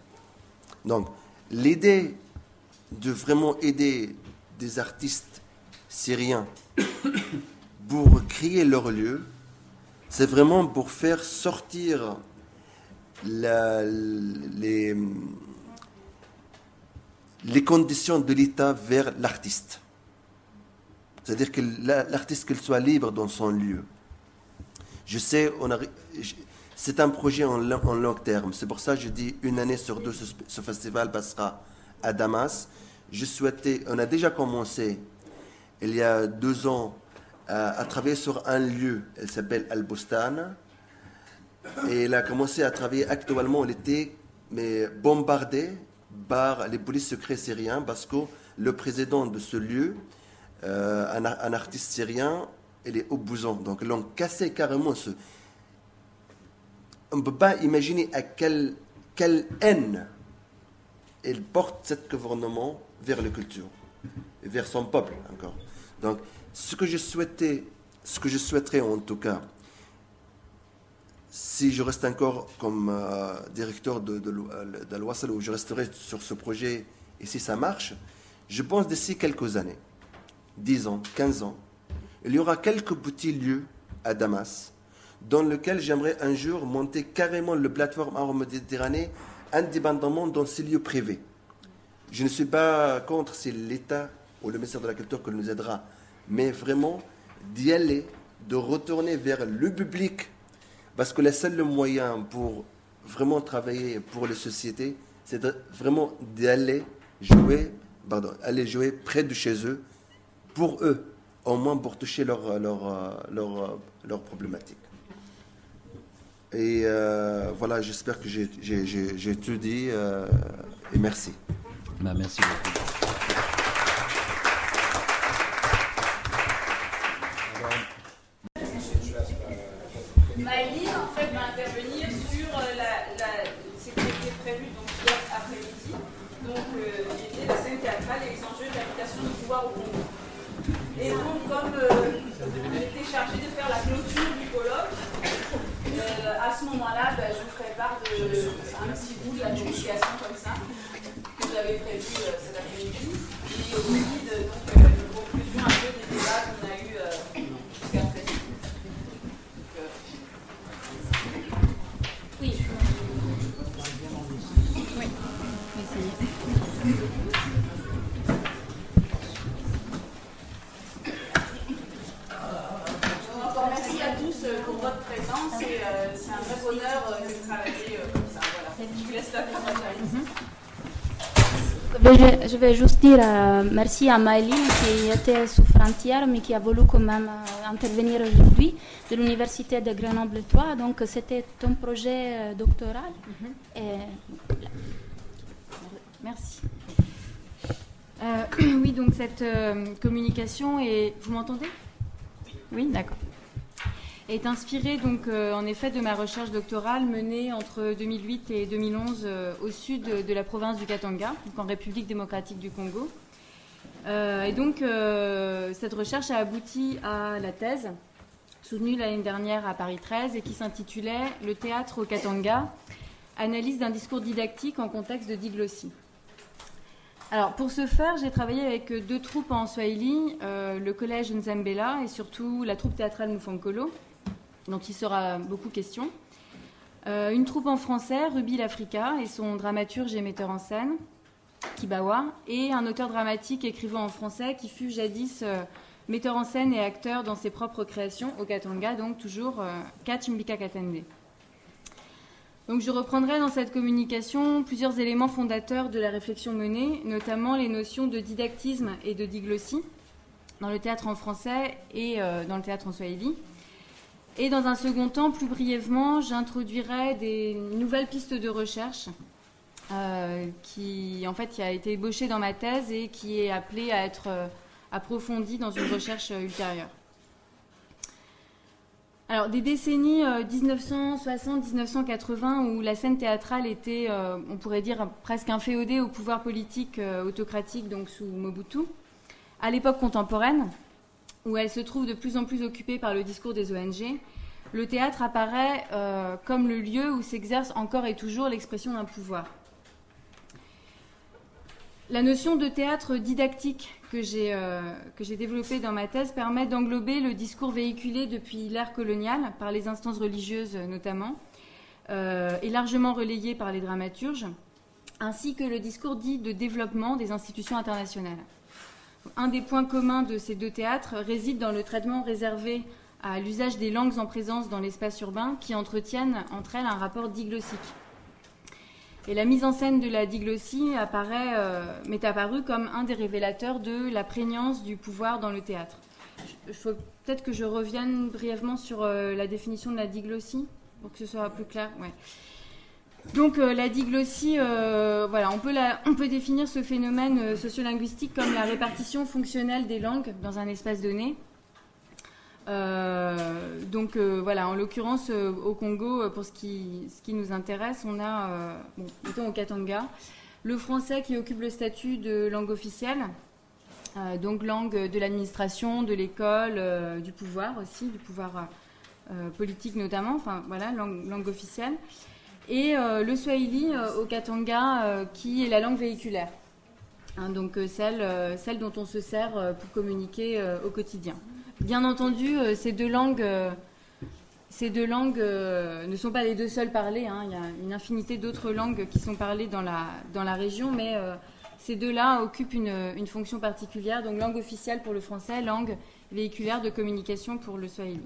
Donc, l'idée de vraiment aider des artistes syriens pour créer leur lieu, c'est vraiment pour faire sortir la, les, les conditions de l'État vers l'artiste. C'est-à-dire que l'artiste, qu'il soit libre dans son lieu. Je sais, on a, c'est un projet en, en long terme. C'est pour ça que je dis une année sur deux, ce, ce festival passera à Damas. Je souhaitais, on a déjà commencé il y a deux ans à, à travailler sur un lieu. Elle s'appelle Al-Bustan. Et il a commencé à travailler actuellement. Il était mais bombardé par les polices secrètes syriens parce que le président de ce lieu, euh, un, un artiste syrien, il est opposant. Donc ils l'ont cassé carrément. Ce... On ne peut pas imaginer à quelle, quelle haine il porte cet gouvernement vers la culture, et vers son peuple encore. Donc, ce que je souhaitais, ce que je souhaiterais en tout cas, si je reste encore comme euh, directeur de, de, de, d'Al-Wasl, ou je resterai sur ce projet, et si ça marche, je pense d'ici quelques années, dix ans, quinze ans, Il y aura quelques petits lieux à Damas dans lesquels j'aimerais un jour monter carrément le plateforme Art en Méditerranée indépendamment dans ces lieux privés. Je ne suis pas contre si l'État ou le ministère de la Culture qui nous aidera, mais vraiment d'y aller, de retourner vers le public, parce que le seul moyen pour vraiment travailler pour les sociétés, c'est de, vraiment d'aller jouer, pardon, aller jouer près de chez eux, pour eux, au moins pour toucher leurs leur, leur, leur problématiques. Et euh, voilà, j'espère que j'ai, j'ai, j'ai, j'ai tout dit, euh, et merci. Bah, merci beaucoup. Maëline, en fait, va intervenir sur la, la, ce qui était prévu donc, hier après-midi, donc euh, qui était la scène théâtrale et les enjeux de l'application du pouvoir au Congo. Et donc, comme euh, on était chargé de faire la clôture du colloque, euh, à ce moment-là, ben, je ferai part de un petit bout de la communication comme ça, que j'avais prévu euh, cet après-midi, et aussi de, donc, euh, une conclusion un peu des débats qu'on a eu euh, jusqu'à présent. Oui. Oui. Encore merci à tous pour votre présence et euh, c'est un vrai bonheur de travailler euh, comme ça. Voilà. Je vous laisse la parole. Je, je vais juste dire euh, merci à Maëline qui était sous frontière mais qui a voulu quand même euh, intervenir aujourd'hui de l'Université de Grenoble trois. Donc c'était ton projet euh, doctoral. Mm-hmm. Et, voilà. Merci. Euh, oui, donc cette euh, communication est... Vous m'entendez ? Oui, d'accord. Est inspirée donc euh, en effet de ma recherche doctorale menée entre deux mille huit et deux mille onze euh, au sud de, de la province du Katanga, donc en République démocratique du Congo. Euh, et donc euh, cette recherche a abouti à la thèse soutenue l'année dernière à Paris treize et qui s'intitulait « Le théâtre au Katanga, analyse d'un discours didactique en contexte de diglossie ». Alors, pour ce faire, j'ai travaillé avec deux troupes en Swahili, euh, le collège Nzambela et surtout la troupe théâtrale Mufankolo, dont il sera beaucoup question. Euh, une troupe en français, Ruby l'Africa, et son dramaturge et metteur en scène, Kibawa, et un auteur dramatique écrivant en français qui fut jadis euh, metteur en scène et acteur dans ses propres créations au Katanga, donc toujours euh, Kachimbika Katende. Donc je reprendrai dans cette communication plusieurs éléments fondateurs de la réflexion menée, notamment les notions de didactisme et de diglossie dans le théâtre en français et euh, dans le théâtre en swahili. Et dans un second temps, plus brièvement, j'introduirai des nouvelles pistes de recherche euh, qui, en fait, qui a été ébauchée dans ma thèse et qui est appelée à être euh, approfondie dans une recherche euh, ultérieure. Alors, des décennies euh, dix-neuf cent soixante à dix-neuf cent quatre-vingts où la scène théâtrale était, euh, on pourrait dire, presque inféodée au pouvoir politique euh, autocratique, donc sous Mobutu, à l'époque contemporaine, où elle se trouve de plus en plus occupée par le discours des O N G, le théâtre apparaît euh, comme le lieu où s'exerce encore et toujours l'expression d'un pouvoir. La notion de théâtre didactique que j'ai euh, que j'ai développée dans ma thèse permet d'englober le discours véhiculé depuis l'ère coloniale, par les instances religieuses notamment, euh, et largement relayé par les dramaturges, ainsi que le discours dit de développement des institutions internationales. Un des points communs de ces deux théâtres réside dans le traitement réservé à l'usage des langues en présence dans l'espace urbain qui entretiennent entre elles un rapport diglossique. Et la mise en scène de la diglossie apparaît, euh, m'est apparue comme un des révélateurs de la prégnance du pouvoir dans le théâtre. Il faut peut-être que je revienne brièvement sur euh, la définition de la diglossie pour que ce soit plus clair. Ouais. Donc euh, la diglossie, euh, voilà, on peut, la, on peut définir ce phénomène euh, sociolinguistique comme la répartition fonctionnelle des langues dans un espace donné. Euh, donc euh, voilà, en l'occurrence euh, au Congo, euh, pour ce qui, ce qui nous intéresse, on a, euh, bon, mettons au Katanga, le français qui occupe le statut de langue officielle, euh, donc langue de l'administration, de l'école, euh, du pouvoir aussi, du pouvoir euh, politique notamment, enfin voilà, langue, langue officielle. Et euh, le swahili euh, au Katanga, euh, qui est la langue véhiculaire, hein, donc euh, celle, euh, celle dont on se sert euh, pour communiquer euh, au quotidien. Bien entendu, euh, ces deux langues, euh, ces deux langues euh, ne sont pas les deux seules parlées, hein. Il y a une infinité d'autres langues qui sont parlées dans la, dans la région, mais euh, ces deux-là occupent une, une fonction particulière, donc langue officielle pour le français, langue véhiculaire de communication pour le swahili.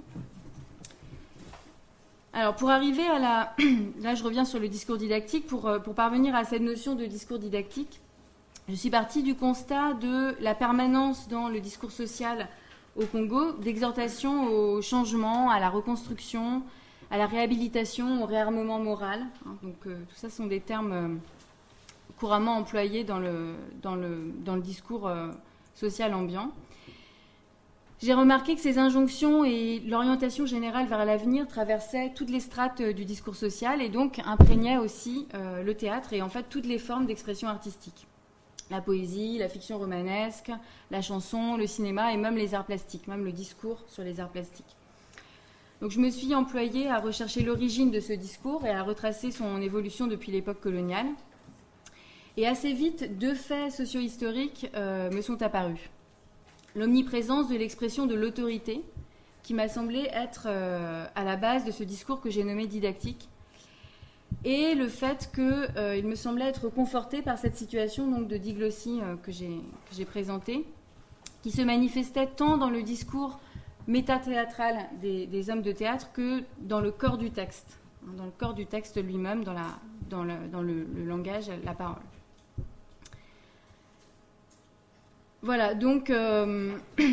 Alors, pour arriver à la... Là, je reviens sur le discours didactique. Pour, pour parvenir à cette notion de discours didactique, je suis partie du constat de la permanence dans le discours social au Congo, d'exhortation au changement, à la reconstruction, à la réhabilitation, au réarmement moral. Donc, euh, tout ça sont des termes euh, couramment employés dans le, dans le, dans le discours euh, social ambiant. J'ai remarqué que ces injonctions et l'orientation générale vers l'avenir traversaient toutes les strates du discours social et donc imprégnaient aussi euh, le théâtre et en fait toutes les formes d'expression artistique. La poésie, la fiction romanesque, la chanson, le cinéma et même les arts plastiques, même le discours sur les arts plastiques. Donc je me suis employée à rechercher l'origine de ce discours et à retracer son évolution depuis l'époque coloniale. Et assez vite, deux faits socio-historiques euh, me sont apparus. L'omniprésence de l'expression de l'autorité, qui m'a semblé être euh, à la base de ce discours que j'ai nommé didactique, et le fait qu'il euh, me semblait être conforté par cette situation donc, de diglossie euh, que j'ai, que j'ai présentée, qui se manifestait tant dans le discours métathéâtral des, des hommes de théâtre que dans le corps du texte, hein, dans le corps du texte lui-même, dans, la, dans, le, dans le, le langage, la parole. Voilà, donc euh,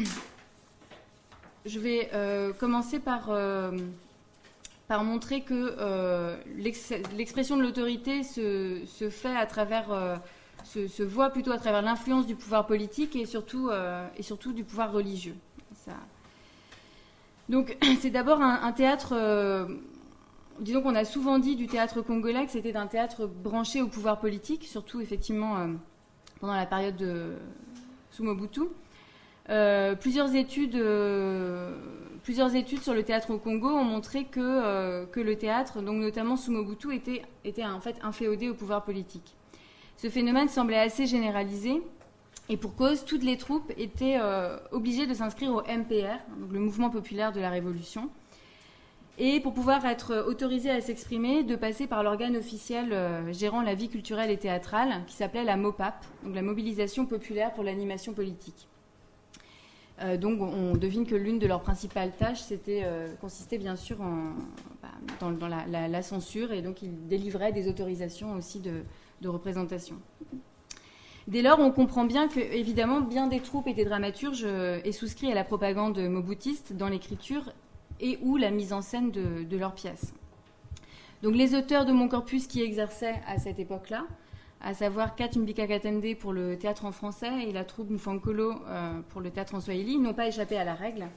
je vais euh, commencer par, euh, par montrer que euh, l'ex- l'expression de l'autorité se, se fait à travers, euh, se, se voit plutôt à travers l'influence du pouvoir politique et surtout, euh, et surtout du pouvoir religieux. Ça. Donc c'est d'abord un, un théâtre, euh, disons qu'on a souvent dit du théâtre congolais que c'était un théâtre branché au pouvoir politique, surtout effectivement euh, pendant la période de... sous Mobutu. Euh, plusieurs, études, euh, plusieurs études sur le théâtre au Congo ont montré que, euh, que le théâtre, donc notamment sous Mobutu, était, était en fait inféodé au pouvoir politique. Ce phénomène semblait assez généralisé et pour cause, toutes les troupes étaient euh, obligées de s'inscrire au M P R, donc le mouvement populaire de la Révolution, et pour pouvoir être autorisées à s'exprimer, de passer par l'organe officiel euh, gérant la vie culturelle et théâtrale, qui s'appelait la MOPAP, donc la Mobilisation populaire pour l'animation politique. Euh, donc on devine que l'une de leurs principales tâches c'était, euh, consistait bien sûr en, bah, dans, dans la, la, la censure, et donc ils délivraient des autorisations aussi de, de représentation. Dès lors, on comprend bien que, évidemment, bien des troupes et des dramaturges euh, est souscrit à la propagande mobutiste dans l'écriture et ou la mise en scène de, de leurs pièces. Donc les auteurs de mon corpus qui exerçaient à cette époque-là, à savoir Kat Mbika Katende pour le théâtre en français et la troupe Mfankolo euh, pour le théâtre en swahili, n'ont pas échappé à la règle.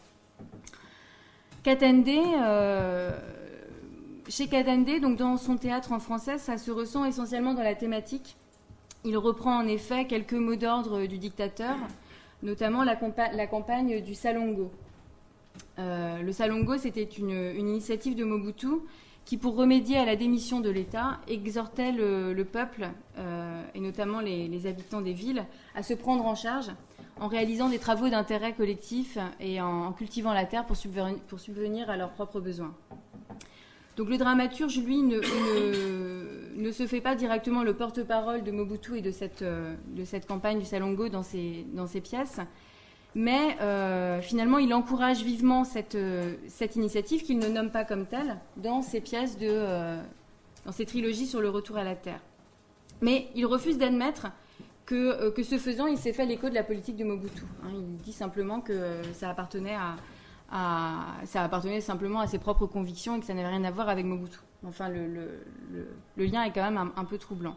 Katende, euh, chez Katende, donc dans son théâtre en français, ça se ressent essentiellement dans la thématique. Il reprend en effet quelques mots d'ordre du dictateur, notamment la, compa- la campagne du Salongo. Euh, le Salongo, c'était une, une initiative de Mobutu qui, pour remédier à la démission de l'État, exhortait le, le peuple, euh, et notamment les, les habitants des villes, à se prendre en charge en réalisant des travaux d'intérêt collectif et en, en cultivant la terre pour subvenir, pour subvenir à leurs propres besoins. Donc le dramaturge, lui, ne, ne, ne se fait pas directement le porte-parole de Mobutu et de cette, de cette campagne du Salongo dans ses, dans ses pièces, mais euh, finalement, il encourage vivement cette, euh, cette initiative qu'il ne nomme pas comme telle dans ses pièces, de, euh, dans ses trilogies sur le retour à la Terre. Mais il refuse d'admettre que, euh, que ce faisant, il s'est fait l'écho de la politique de Mobutu. Hein, il dit simplement que euh, ça appartenait, à, à, ça appartenait simplement à ses propres convictions et que ça n'avait rien à voir avec Mobutu. Enfin, le, le, le, le lien est quand même un, un peu troublant.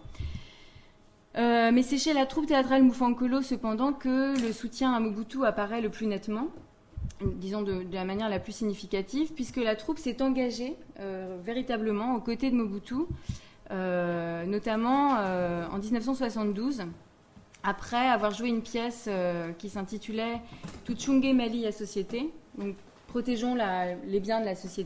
Euh, mais c'est chez la troupe théâtrale Mfankolo, cependant, que le soutien à Mobutu apparaît le plus nettement, disons de, de la manière la plus significative, puisque la troupe s'est engagée euh, véritablement aux côtés de Mobutu, euh, notamment euh, en dix-neuf cent soixante-douze, après avoir joué une pièce euh, qui s'intitulait « Tuchunge Mali à Société », donc « Protégeons la, les biens de la société ».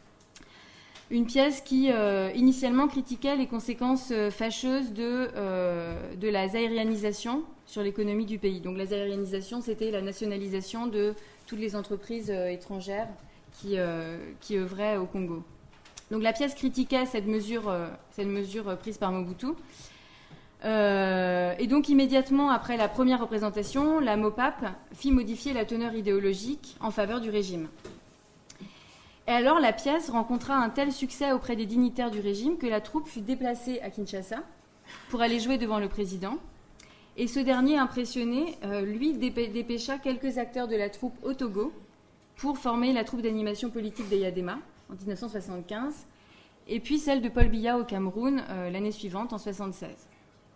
Une pièce qui, euh, initialement, critiquait les conséquences euh, fâcheuses de, euh, de la zaïrianisation sur l'économie du pays. Donc la zaïrianisation, c'était la nationalisation de toutes les entreprises euh, étrangères qui, euh, qui œuvraient au Congo. Donc la pièce critiquait cette mesure, euh, cette mesure euh, prise par Mobutu. Euh, et donc immédiatement après la première représentation, la MOPAP fit modifier la teneur idéologique en faveur du régime. Et alors la pièce rencontra un tel succès auprès des dignitaires du régime que la troupe fut déplacée à Kinshasa pour aller jouer devant le président. Et ce dernier, impressionné, euh, lui dépê- dépêcha quelques acteurs de la troupe au Togo pour former la troupe d'animation politique d'Eyadema en dix-neuf cent soixante-quinze, et puis celle de Paul Biya au Cameroun euh, l'année suivante, en soixante-seize.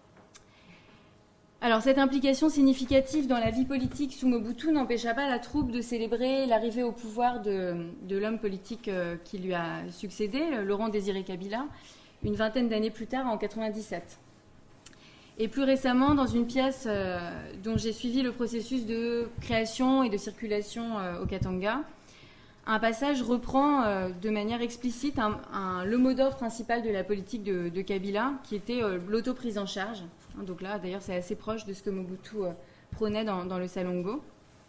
Alors, cette implication significative dans la vie politique sous Mobutu n'empêcha pas la troupe de célébrer l'arrivée au pouvoir de, de l'homme politique euh, qui lui a succédé, Laurent Désiré Kabila, une vingtaine d'années plus tard, en quatre-vingt-dix-sept. Et plus récemment, dans une pièce euh, dont j'ai suivi le processus de création et de circulation euh, au Katanga, un passage reprend euh, de manière explicite un, un, le mot d'ordre principal de la politique de, de Kabila, qui était euh, l'autoprise en charge. Donc là, d'ailleurs, c'est assez proche de ce que Mobutu euh, prônait dans, dans le Salongo.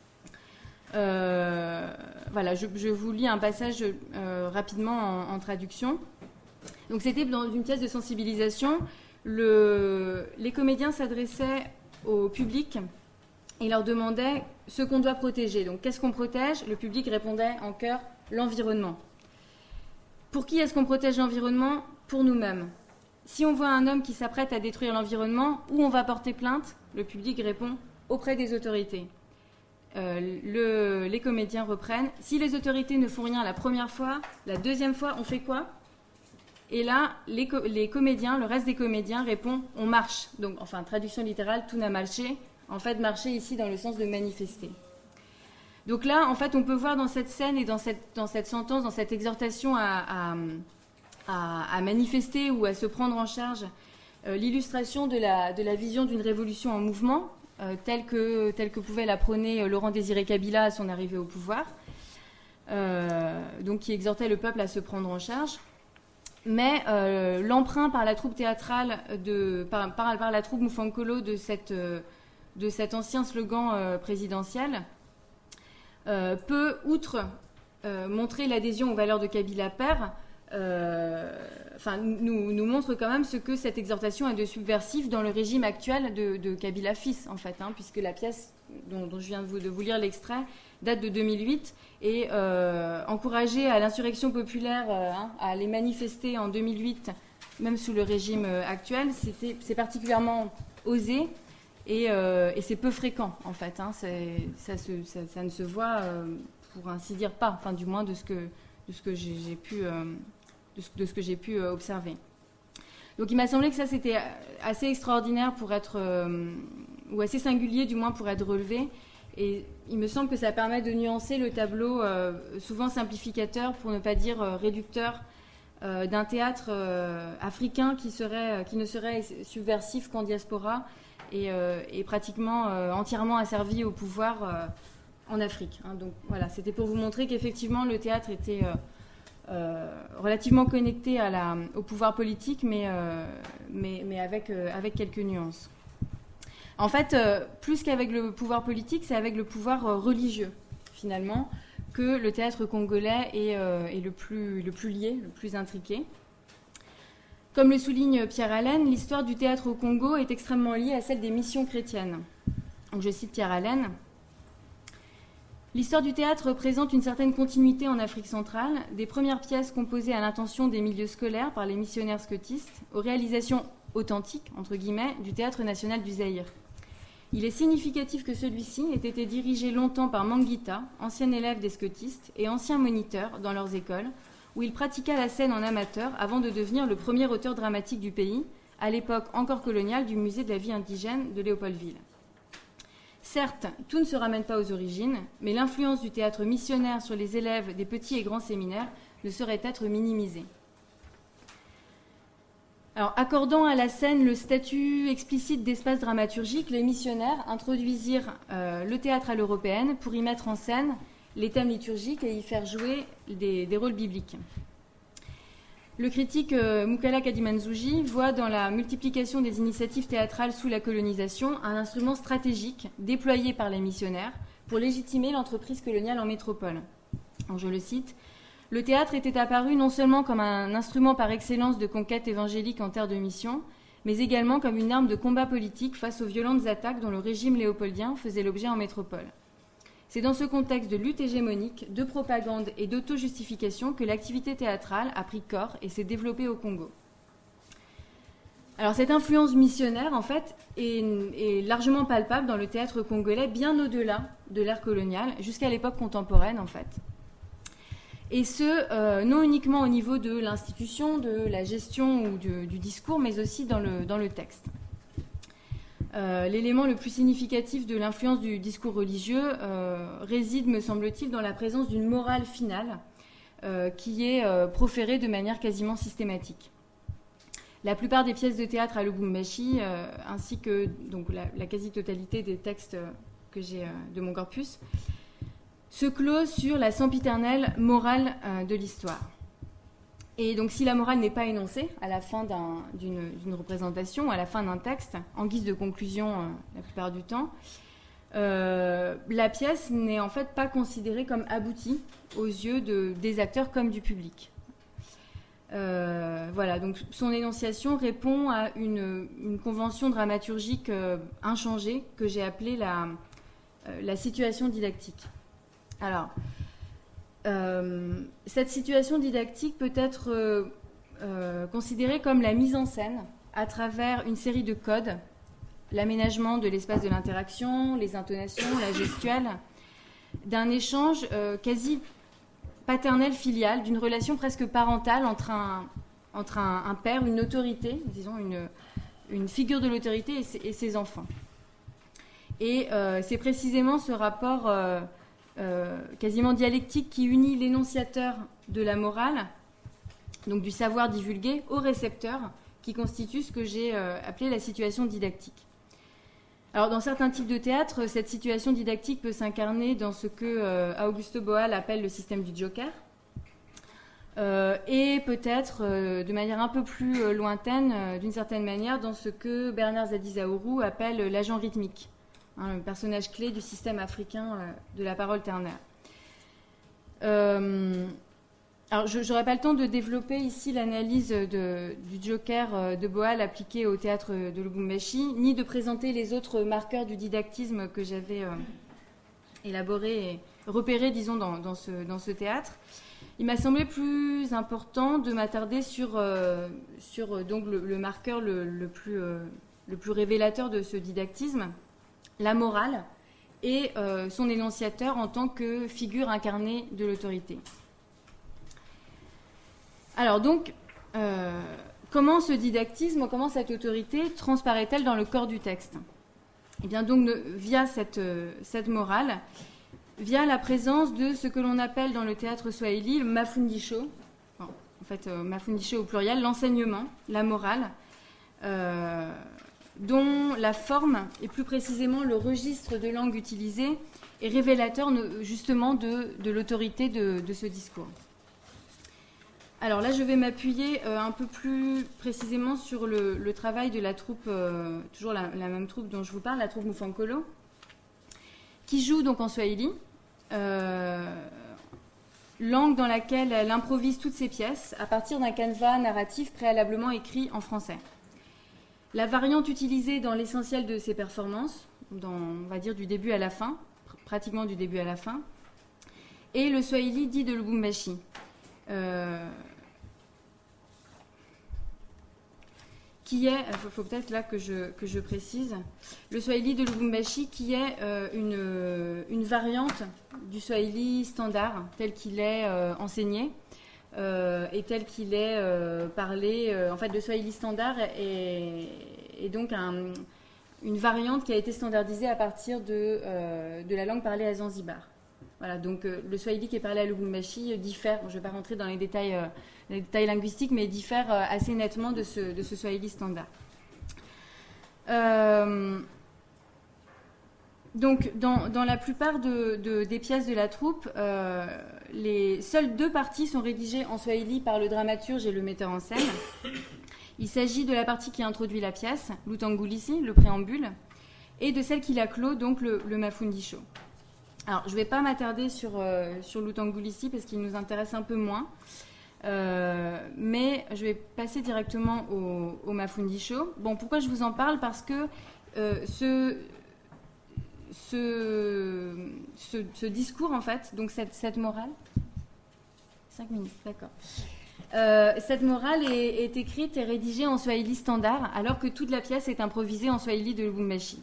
Euh, voilà, je, je vous lis un passage euh, rapidement en, en traduction. Donc c'était dans une pièce de sensibilisation. Le, les comédiens s'adressaient au public et leur demandaient ce qu'on doit protéger. Donc qu'est-ce qu'on protège ? Le public répondait en chœur l'environnement. Pour qui est-ce qu'on protège l'environnement ? Pour nous-mêmes. Si on voit un homme qui s'apprête à détruire l'environnement, où on va porter plainte ? Le public répond auprès des autorités. Euh, le, les comédiens reprennent. Si les autorités ne font rien la première fois, la deuxième fois, on fait quoi ? Et là, les, co- les comédiens, le reste des comédiens répond on marche. Donc, enfin, traduction littérale, tout n'a marché. En fait, marcher ici dans le sens de manifester. Donc là, en fait, on peut voir dans cette scène et dans cette, dans cette sentence, dans cette exhortation à, à À, à manifester ou à se prendre en charge euh, l'illustration de la, de la vision d'une révolution en mouvement, euh, telle, que, telle que pouvait la prôner euh, Laurent Désiré Kabila à son arrivée au pouvoir, euh, donc qui exhortait le peuple à se prendre en charge. Mais euh, l'emprunt par la troupe théâtrale, de, par, par, par la troupe Moufankolo de, cette, euh, de cet ancien slogan euh, présidentiel euh, peut, outre euh, montrer l'adhésion aux valeurs de Kabila père, Euh, enfin, nous, nous montre quand même ce que cette exhortation a de subversif dans le régime actuel de, de Kabila fils, en fait, hein, puisque la pièce dont, dont je viens de vous, de vous lire l'extrait date de deux mille huit et euh, encourager à l'insurrection populaire, euh, hein, à aller manifester en deux mille huit, même sous le régime euh, actuel, c'était, c'est particulièrement osé et, euh, et c'est peu fréquent, en fait. Hein, c'est, ça, se, ça, ça ne se voit, euh, pour ainsi dire, pas, enfin, du moins de ce que, de ce que j'ai, j'ai pu... Euh, De ce, de ce que j'ai pu euh, observer. Donc il m'a semblé que ça c'était assez extraordinaire pour être, euh, ou assez singulier du moins pour être relevé, et il me semble que ça permet de nuancer le tableau euh, souvent simplificateur, pour ne pas dire euh, réducteur, euh, d'un théâtre euh, africain qui, serait, qui ne serait subversif qu'en diaspora et, euh, et pratiquement euh, entièrement asservi au pouvoir euh, en Afrique. Hein. Donc voilà, c'était pour vous montrer qu'effectivement le théâtre était... Euh, Euh, relativement connecté à la, au pouvoir politique, mais, euh, mais, mais avec, euh, avec quelques nuances. En fait, euh, plus qu'avec le pouvoir politique, c'est avec le pouvoir euh, religieux, finalement, que le théâtre congolais est, euh, est le, plus, le plus lié, le plus intriqué. Comme le souligne Pierre Allen, l'histoire du théâtre au Congo est extrêmement liée à celle des missions chrétiennes. Donc, je cite Pierre Allen. L'histoire du théâtre présente une certaine continuité en Afrique centrale, des premières pièces composées à l'intention des milieux scolaires par les missionnaires scotistes, aux réalisations authentiques, entre guillemets, du Théâtre national du Zaïre. Il est significatif que celui-ci ait été dirigé longtemps par Manguita, ancien élève des scotistes et ancien moniteur dans leurs écoles, où il pratiqua la scène en amateur avant de devenir le premier auteur dramatique du pays, à l'époque encore coloniale du musée de la vie indigène de Léopoldville. Certes, tout ne se ramène pas aux origines, mais l'influence du théâtre missionnaire sur les élèves des petits et grands séminaires ne saurait être minimisée. Alors, accordant à la scène le statut explicite d'espace dramaturgique, les missionnaires introduisirent euh, le théâtre à l'européenne pour y mettre en scène les thèmes liturgiques et y faire jouer des, des rôles bibliques. Le critique euh, Mukala Kadimanzuji voit dans la multiplication des initiatives théâtrales sous la colonisation un instrument stratégique déployé par les missionnaires pour légitimer l'entreprise coloniale en métropole. Alors, je le cite. « Le théâtre était apparu non seulement comme un instrument par excellence de conquête évangélique en terre de mission, mais également comme une arme de combat politique face aux violentes attaques dont le régime léopoldien faisait l'objet en métropole. C'est dans ce contexte de lutte hégémonique, de propagande et d'auto-justification que l'activité théâtrale a pris corps et s'est développée au Congo. » Alors cette influence missionnaire, en fait, est, est largement palpable dans le théâtre congolais, bien au-delà de l'ère coloniale, jusqu'à l'époque contemporaine, en fait. Et ce, euh, non uniquement au niveau de l'institution, de la gestion ou de, du discours, mais aussi dans le, dans le texte. Euh, l'élément le plus significatif de l'influence du discours religieux euh, réside, me semble-t-il, dans la présence d'une morale finale euh, qui est euh, proférée de manière quasiment systématique. La plupart des pièces de théâtre à Lubumbashi, euh, ainsi que donc, la, la quasi-totalité des textes que j'ai euh, de mon corpus, se closent sur la sempiternelle morale euh, de l'histoire. Et donc si la morale n'est pas énoncée à la fin d'un, d'une, d'une représentation, à la fin d'un texte, en guise de conclusion euh, la plupart du temps, euh, la pièce n'est en fait pas considérée comme aboutie aux yeux de, des acteurs comme du public. Euh, voilà, donc son énonciation répond à une, une convention dramaturgique euh, inchangée que j'ai appelée la, euh, la situation didactique. Alors, euh, cette situation didactique peut être euh, euh, considérée comme la mise en scène à travers une série de codes, l'aménagement de l'espace de l'interaction, les intonations, la gestuelle, d'un échange euh, quasi paternelle filiale, d'une relation presque parentale entre un, entre un, un père, une autorité, disons une, une figure de l'autorité et ses, et ses enfants. Et euh, c'est précisément ce rapport euh, euh, quasiment dialectique qui unit l'énonciateur de la morale, donc du savoir divulgué, au récepteur, qui constitue ce que j'ai euh, appelé la situation didactique. Alors, dans certains types de théâtre, cette situation didactique peut s'incarner dans ce que euh, Augusto Boal appelle le système du Joker, euh, et peut-être, euh, de manière un peu plus euh, lointaine, euh, d'une certaine manière, dans ce que Bernard Zadizaourou appelle l'agent rythmique, hein, le personnage clé du système africain euh, de la parole ternaire. Euh, Alors, je n'aurai pas le temps de développer ici l'analyse de, du Joker de Boal appliqué au théâtre de Lubumbashi, ni de présenter les autres marqueurs du didactisme que j'avais euh, élaboré et repéré, disons, dans, dans, ce, dans ce théâtre. Il m'a semblé plus important de m'attarder sur, euh, sur donc, le, le marqueur le, le, plus, euh, le plus révélateur de ce didactisme, la morale, et euh, son énonciateur en tant que figure incarnée de l'autorité. Alors donc, euh, comment ce didactisme, comment cette autorité transparaît-elle dans le corps du texte ? Eh bien donc via cette, euh, cette morale, via la présence de ce que l'on appelle dans le théâtre swahili le mafundisho, bon, en fait euh, mafundisho au pluriel, l'enseignement, la morale, euh, dont la forme et plus précisément le registre de langue utilisé est révélateur justement de, de l'autorité de, de ce discours. Alors là, je vais m'appuyer euh, un peu plus précisément sur le, le travail de la troupe, euh, toujours la, la même troupe dont je vous parle, la troupe Mufankolo, qui joue donc en swahili, euh, langue dans laquelle elle improvise toutes ses pièces à partir d'un canevas narratif préalablement écrit en français. La variante utilisée dans l'essentiel de ses performances, dans, on va dire du début à la fin, pr- pratiquement du début à la fin, est le swahili dit de Lubumbashi. Euh, qui est, il faut peut-être là que je, que je précise, le swahili de Lubumbashi qui est euh, une, une variante du swahili standard tel qu'il est euh, enseigné euh, et tel qu'il est euh, parlé. Euh, en fait, le swahili standard est, est donc un, une variante qui a été standardisée à partir de, euh, de la langue parlée à Zanzibar. Voilà, donc euh, le swahili qui est parlé à Lubumbashi euh, diffère, je ne vais pas rentrer dans les détails, euh, les détails linguistiques, mais diffère euh, assez nettement de ce, de ce swahili standard. Euh, donc, dans, dans la plupart de, de, des pièces de la troupe, euh, les seules deux parties sont rédigées en swahili par le dramaturge et le metteur en scène. Il s'agit de la partie qui introduit la pièce, l'utangulisi, le préambule, et de celle qui la clôt, donc le, le mafundisho. Alors, je ne vais pas m'attarder sur, euh, sur l'Outangul ici parce qu'il nous intéresse un peu moins. Euh, mais je vais passer directement au, au Mafundi Show. Bon, pourquoi je vous en parle? Parce que euh, ce, ce, ce, ce discours, en fait, donc cette, cette morale... Cinq minutes, d'accord. Euh, cette morale est, est écrite et rédigée en swahili standard, alors que toute la pièce est improvisée en swahili de Lubumbashi.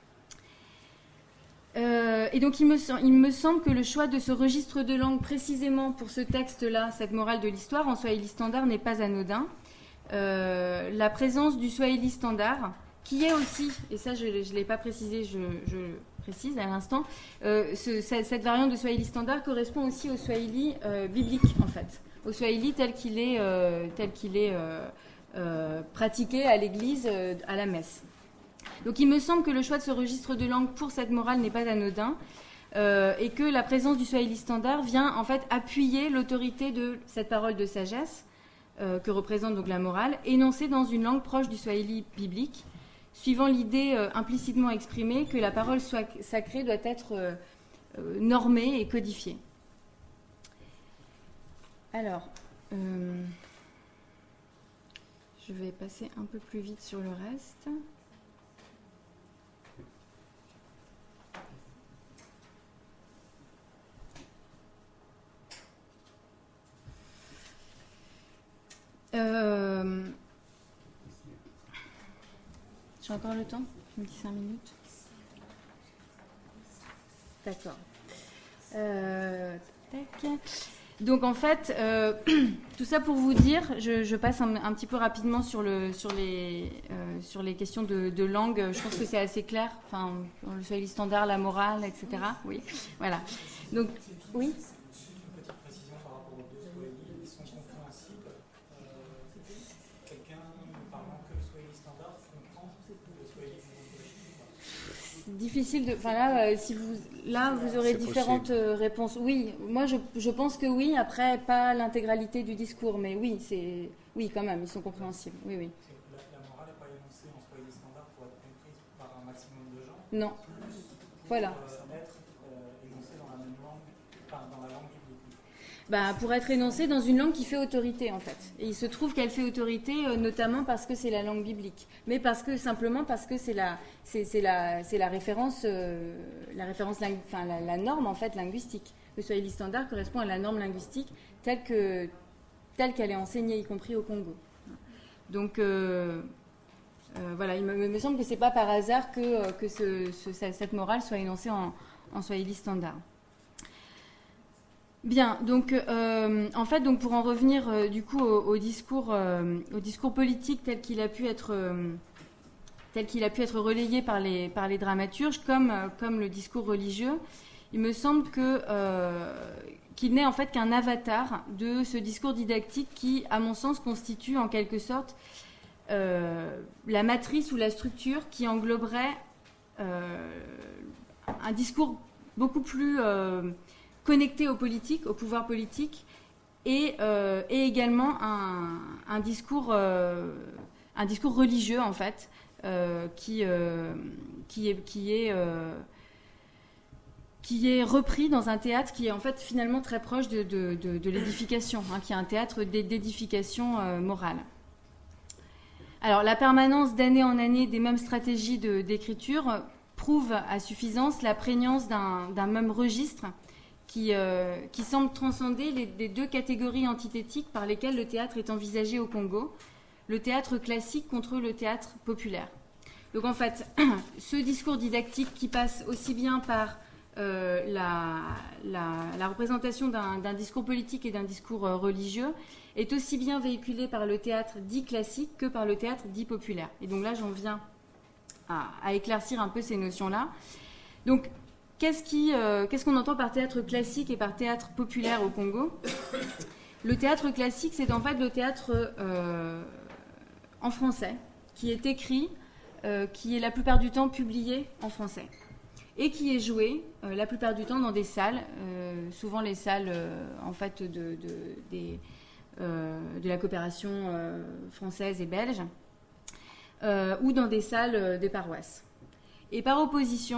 Euh, et donc il me, il me semble que le choix de ce registre de langue précisément pour ce texte-là, cette morale de l'histoire en swahili standard, n'est pas anodin. Euh, la présence du swahili standard, qui est aussi, et ça je ne l'ai pas précisé, je, je précise à l'instant, euh, ce, cette variante de swahili standard correspond aussi au swahili euh, biblique en fait. Au swahili tel qu'il est, euh, tel qu'il est euh, euh, pratiqué à l'église, euh, à la messe. Donc il me semble que le choix de ce registre de langue pour cette morale n'est pas anodin euh, et que la présence du swahili standard vient en fait appuyer l'autorité de cette parole de sagesse euh, que représente donc la morale, énoncée dans une langue proche du swahili biblique, suivant l'idée euh, implicitement exprimée que la parole soit sacrée doit être euh, euh, normée et codifiée. Alors, euh, je vais passer un peu plus vite sur le reste. Euh, J'ai encore le temps? Je me dis cinq minutes. D'accord. Euh, tac. Donc en fait, euh, tout ça pour vous dire, je, je passe un, un petit peu rapidement sur, le, sur, les, euh, sur les questions de, de langue. Je pense que c'est assez clair. Enfin, le swahili standard, la morale, et cetera. Oui, voilà. Donc, oui. Difficile de. Enfin là, euh, si vous là, vous aurez différentes euh, réponses. Oui, moi je, je pense que oui. Après, pas l'intégralité du discours, mais oui, c'est oui quand même. Ils sont compréhensibles. Oui, oui. La, la morale n'est pas énoncée en swahili standard pour être comprise par un maximum de gens. Non. Pour, voilà. Euh, être euh, énoncée dans la même langue, enfin dans la langue biblique. Bah, pour être énoncée dans une langue qui fait autorité en fait. Et il se trouve qu'elle fait autorité euh, notamment parce que c'est la langue biblique, mais parce que simplement parce que c'est la, c'est, c'est la, c'est la référence, euh, la référence, lingu- enfin la, la norme en fait linguistique. Le swahili standard correspond à la norme linguistique telle que, telle qu'elle est enseignée, y compris au Congo. Donc euh, euh, voilà, il me, me semble que c'est pas par hasard que, que ce, ce, cette morale soit énoncée en, en swahili standard. Bien, donc euh, en fait, donc pour en revenir euh, du coup au, au discours, euh, au discours politique tel qu'il a pu être, euh, tel qu'il a pu être relayé par les par les dramaturges, comme euh, comme le discours religieux, il me semble que euh, qu'il n'est en fait qu'un avatar de ce discours didactique qui, à mon sens, constitue en quelque sorte euh, la matrice ou la structure qui engloberait euh, un discours beaucoup plus euh, connecté au politique, au pouvoir politique, et, euh, et également un, un, discours, euh, un discours religieux, en fait, euh, qui, euh, qui est, qui, est, euh, qui est repris dans un théâtre qui est en fait finalement très proche de, de, de, de l'édification, hein, qui est un théâtre d'édification euh, morale. Alors, la permanence d'année en année des mêmes stratégies de, d'écriture prouve à suffisance la prégnance d'un, d'un même registre Qui, euh, qui semble transcender les, les deux catégories antithétiques par lesquelles le théâtre est envisagé au Congo, le théâtre classique contre le théâtre populaire. Donc en fait, ce discours didactique qui passe aussi bien par euh, la, la, la représentation d'un, d'un discours politique et d'un discours euh, religieux est aussi bien véhiculé par le théâtre dit classique que par le théâtre dit populaire. Et donc là, j'en viens à, à éclaircir un peu ces notions-là. Donc, Qu'est-ce, qui, euh, qu'est-ce qu'on entend par théâtre classique et par théâtre populaire au Congo? Le théâtre classique, c'est en fait le théâtre euh, en français, qui est écrit, euh, qui est la plupart du temps publié en français, et qui est joué euh, la plupart du temps dans des salles, euh, souvent les salles euh, en fait de, de, des, euh, de la coopération euh, française et belge, euh, ou dans des salles euh, des paroisses. Et par opposition,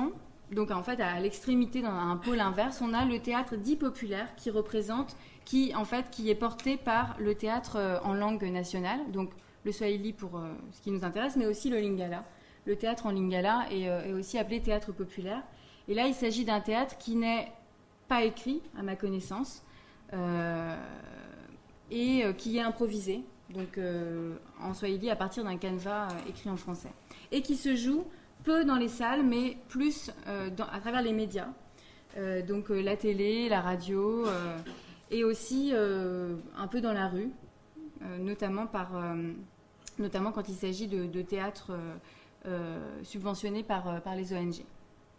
donc en fait à l'extrémité, dans un pôle inverse, on a le théâtre dit populaire qui représente, qui en fait qui est porté par le théâtre euh, en langue nationale, donc le swahili pour euh, ce qui nous intéresse, mais aussi le lingala. Le théâtre en lingala est, euh, est aussi appelé théâtre populaire. Et là, il s'agit d'un théâtre qui n'est pas écrit, à ma connaissance, euh, et euh, qui est improvisé, donc euh, en swahili à partir d'un canevas euh, écrit en français, et qui se joue peu dans les salles, mais plus euh, dans, à travers les médias, euh, donc euh, la télé, la radio, euh, et aussi euh, un peu dans la rue, euh, notamment, par, euh, notamment quand il s'agit de, de théâtre euh, euh, subventionné par, euh, par les O N G.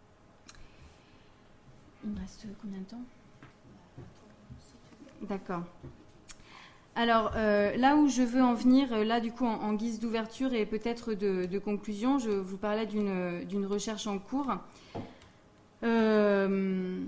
Il me reste combien de temps ? D'accord. Alors, euh, là où je veux en venir, là, du coup, en, en guise d'ouverture et peut-être de, de conclusion, je vous parlais d'une, d'une recherche en cours. Euh,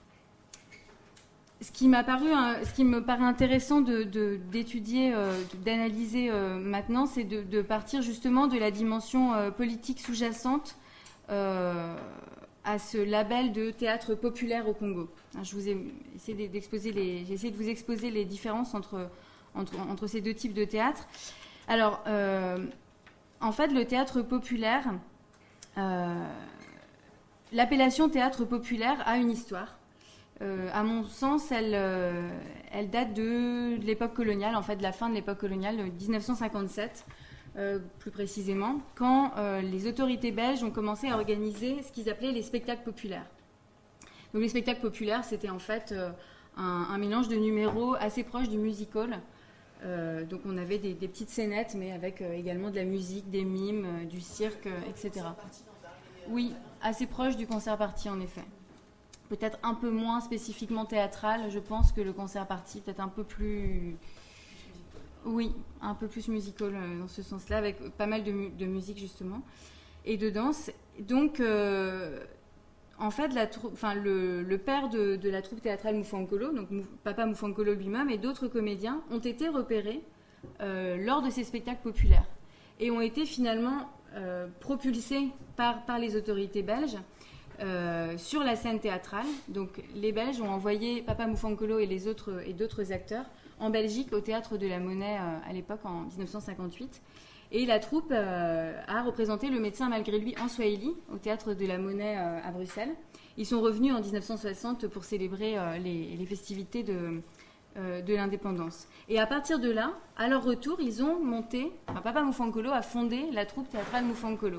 ce qui m'a paru, hein, ce qui me paraît intéressant de, de, d'étudier, euh, d'analyser euh, maintenant, c'est de, de partir justement de la dimension euh, politique sous-jacente euh, à ce label de théâtre populaire au Congo. Je vous ai essayé d'exposer les, j'ai essayé de vous exposer les différences entre Entre, entre ces deux types de théâtre. Alors, euh, en fait, le théâtre populaire, euh, l'appellation théâtre populaire a une histoire. Euh, à mon sens, elle, euh, elle date de, de l'époque coloniale, en fait, de la fin de l'époque coloniale, de dix-neuf cent cinquante-sept, euh, plus précisément, quand euh, les autorités belges ont commencé à organiser ce qu'ils appelaient les spectacles populaires. Donc, les spectacles populaires, c'était en fait euh, un, un mélange de numéros assez proche du music-hall. Euh, donc on avait des, des petites scénettes, mais avec euh, également de la musique, des mimes, euh, du cirque, euh, et cetera. Oui, assez proche du concert party en effet. Peut-être un peu moins spécifiquement théâtral, je pense, que le concert party, peut-être un peu plus... Oui, un peu plus musical euh, dans ce sens-là, avec pas mal de, mu- de musique justement, et de danse. Donc... Euh, En fait, la trou- enfin, le, le père de, de la troupe théâtrale Mufankolo, donc Mou- Papa Mufankolo lui-même et d'autres comédiens ont été repérés euh, lors de ces spectacles populaires et ont été finalement euh, propulsés par, par les autorités belges euh, sur la scène théâtrale. Donc les Belges ont envoyé Papa Mufankolo et les autres et d'autres acteurs en Belgique au Théâtre de la Monnaie euh, à l'époque en dix-neuf cent cinquante-huit. Et la troupe euh, a représenté Le médecin malgré lui en Swahili au Théâtre de la Monnaie euh, à Bruxelles. Ils sont revenus en dix-neuf cent soixante pour célébrer euh, les, les festivités de, euh, de l'indépendance. Et à partir de là, à leur retour, ils ont monté, enfin, Papa Mufankolo a fondé la troupe théâtrale Mufankolo.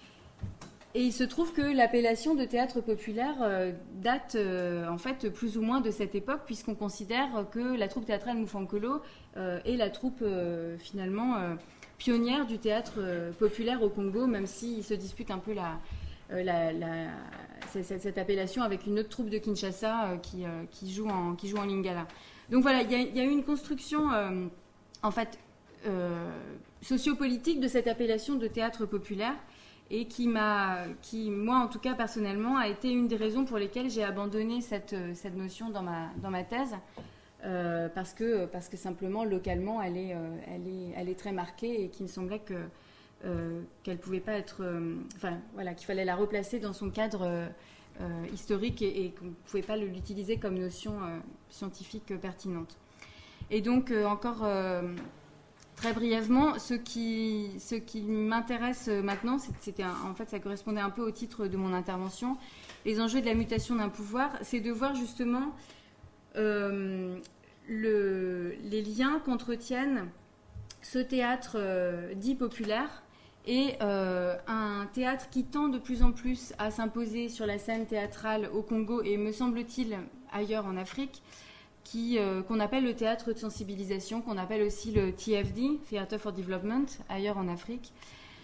Et il se trouve que l'appellation de théâtre populaire euh, date euh, en fait plus ou moins de cette époque, puisqu'on considère que la troupe théâtrale Mufankolo euh, est la troupe euh, finalement... Euh, pionnière du théâtre euh, populaire au Congo, même s'il se dispute un peu la, euh, la, la, cette, cette appellation avec une autre troupe de Kinshasa euh, qui, euh, qui, joue en, qui joue en lingala. Donc voilà, il y, y a eu une construction euh, en fait euh, sociopolitique de cette appellation de théâtre populaire et qui m'a, qui moi en tout cas personnellement, a été une des raisons pour lesquelles j'ai abandonné cette, cette notion dans ma, dans ma thèse. Euh, parce que parce que simplement localement elle est euh, elle est elle est très marquée et qu'il me semblait que euh, qu'elle pouvait pas être euh, enfin voilà qu'il fallait la replacer dans son cadre euh, euh, historique et, et qu'on ne pouvait pas l'utiliser comme notion euh, scientifique euh, pertinente. Et donc euh, encore euh, très brièvement, ce qui ce qui m'intéresse maintenant, c'était un, en fait ça correspondait un peu au titre de mon intervention, les enjeux de la mutation d'un pouvoir, c'est de voir justement Euh, le, les liens qu'entretiennent ce théâtre euh, dit populaire et euh, un théâtre qui tend de plus en plus à s'imposer sur la scène théâtrale au Congo et me semble-t-il ailleurs en Afrique, qui, euh, qu'on appelle le théâtre de sensibilisation, qu'on appelle aussi le T F D, Theatre for Development, ailleurs en Afrique.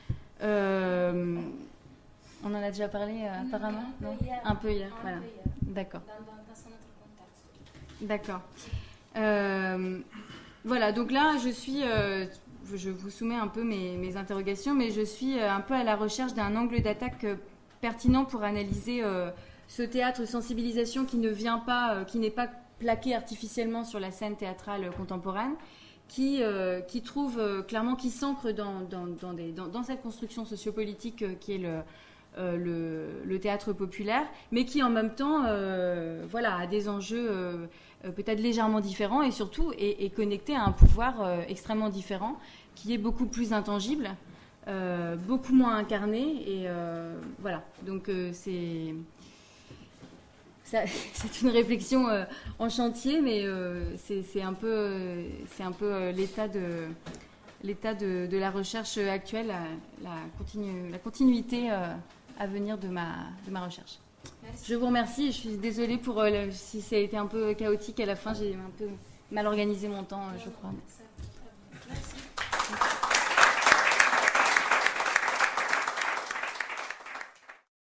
Euh, on en a déjà parlé euh, apparemment Un peu non hier. Un peu hier, Un voilà. peu hier. D'accord. Dans, dans, dans un autre contexte. D'accord. Euh, voilà, donc là, je suis, euh, je vous soumets un peu mes, mes interrogations, mais je suis un peu à la recherche d'un angle d'attaque pertinent pour analyser euh, ce théâtre sensibilisation qui ne vient pas, euh, qui n'est pas plaqué artificiellement sur la scène théâtrale contemporaine, qui, euh, qui trouve euh, clairement, qui s'ancre dans, dans, dans, des, dans, dans cette construction sociopolitique euh, qui est le, euh, le, le théâtre populaire, mais qui en même temps euh, voilà, a des enjeux euh, peut-être légèrement différents et surtout est, est connecté à un pouvoir euh, extrêmement différent qui est beaucoup plus intangible, euh, beaucoup moins incarné. Et euh, voilà, donc euh, c'est... Ça, c'est une réflexion euh, en chantier, mais euh, c'est, c'est un peu, euh, c'est un peu euh, l'état, de, l'état de, de la recherche actuelle, la, la, continu, la continuité euh, à venir de ma, de ma recherche. Merci. Je vous remercie et je suis désolée pour euh, le, si ça a été un peu chaotique à la fin, j'ai un peu mal organisé mon temps, je crois.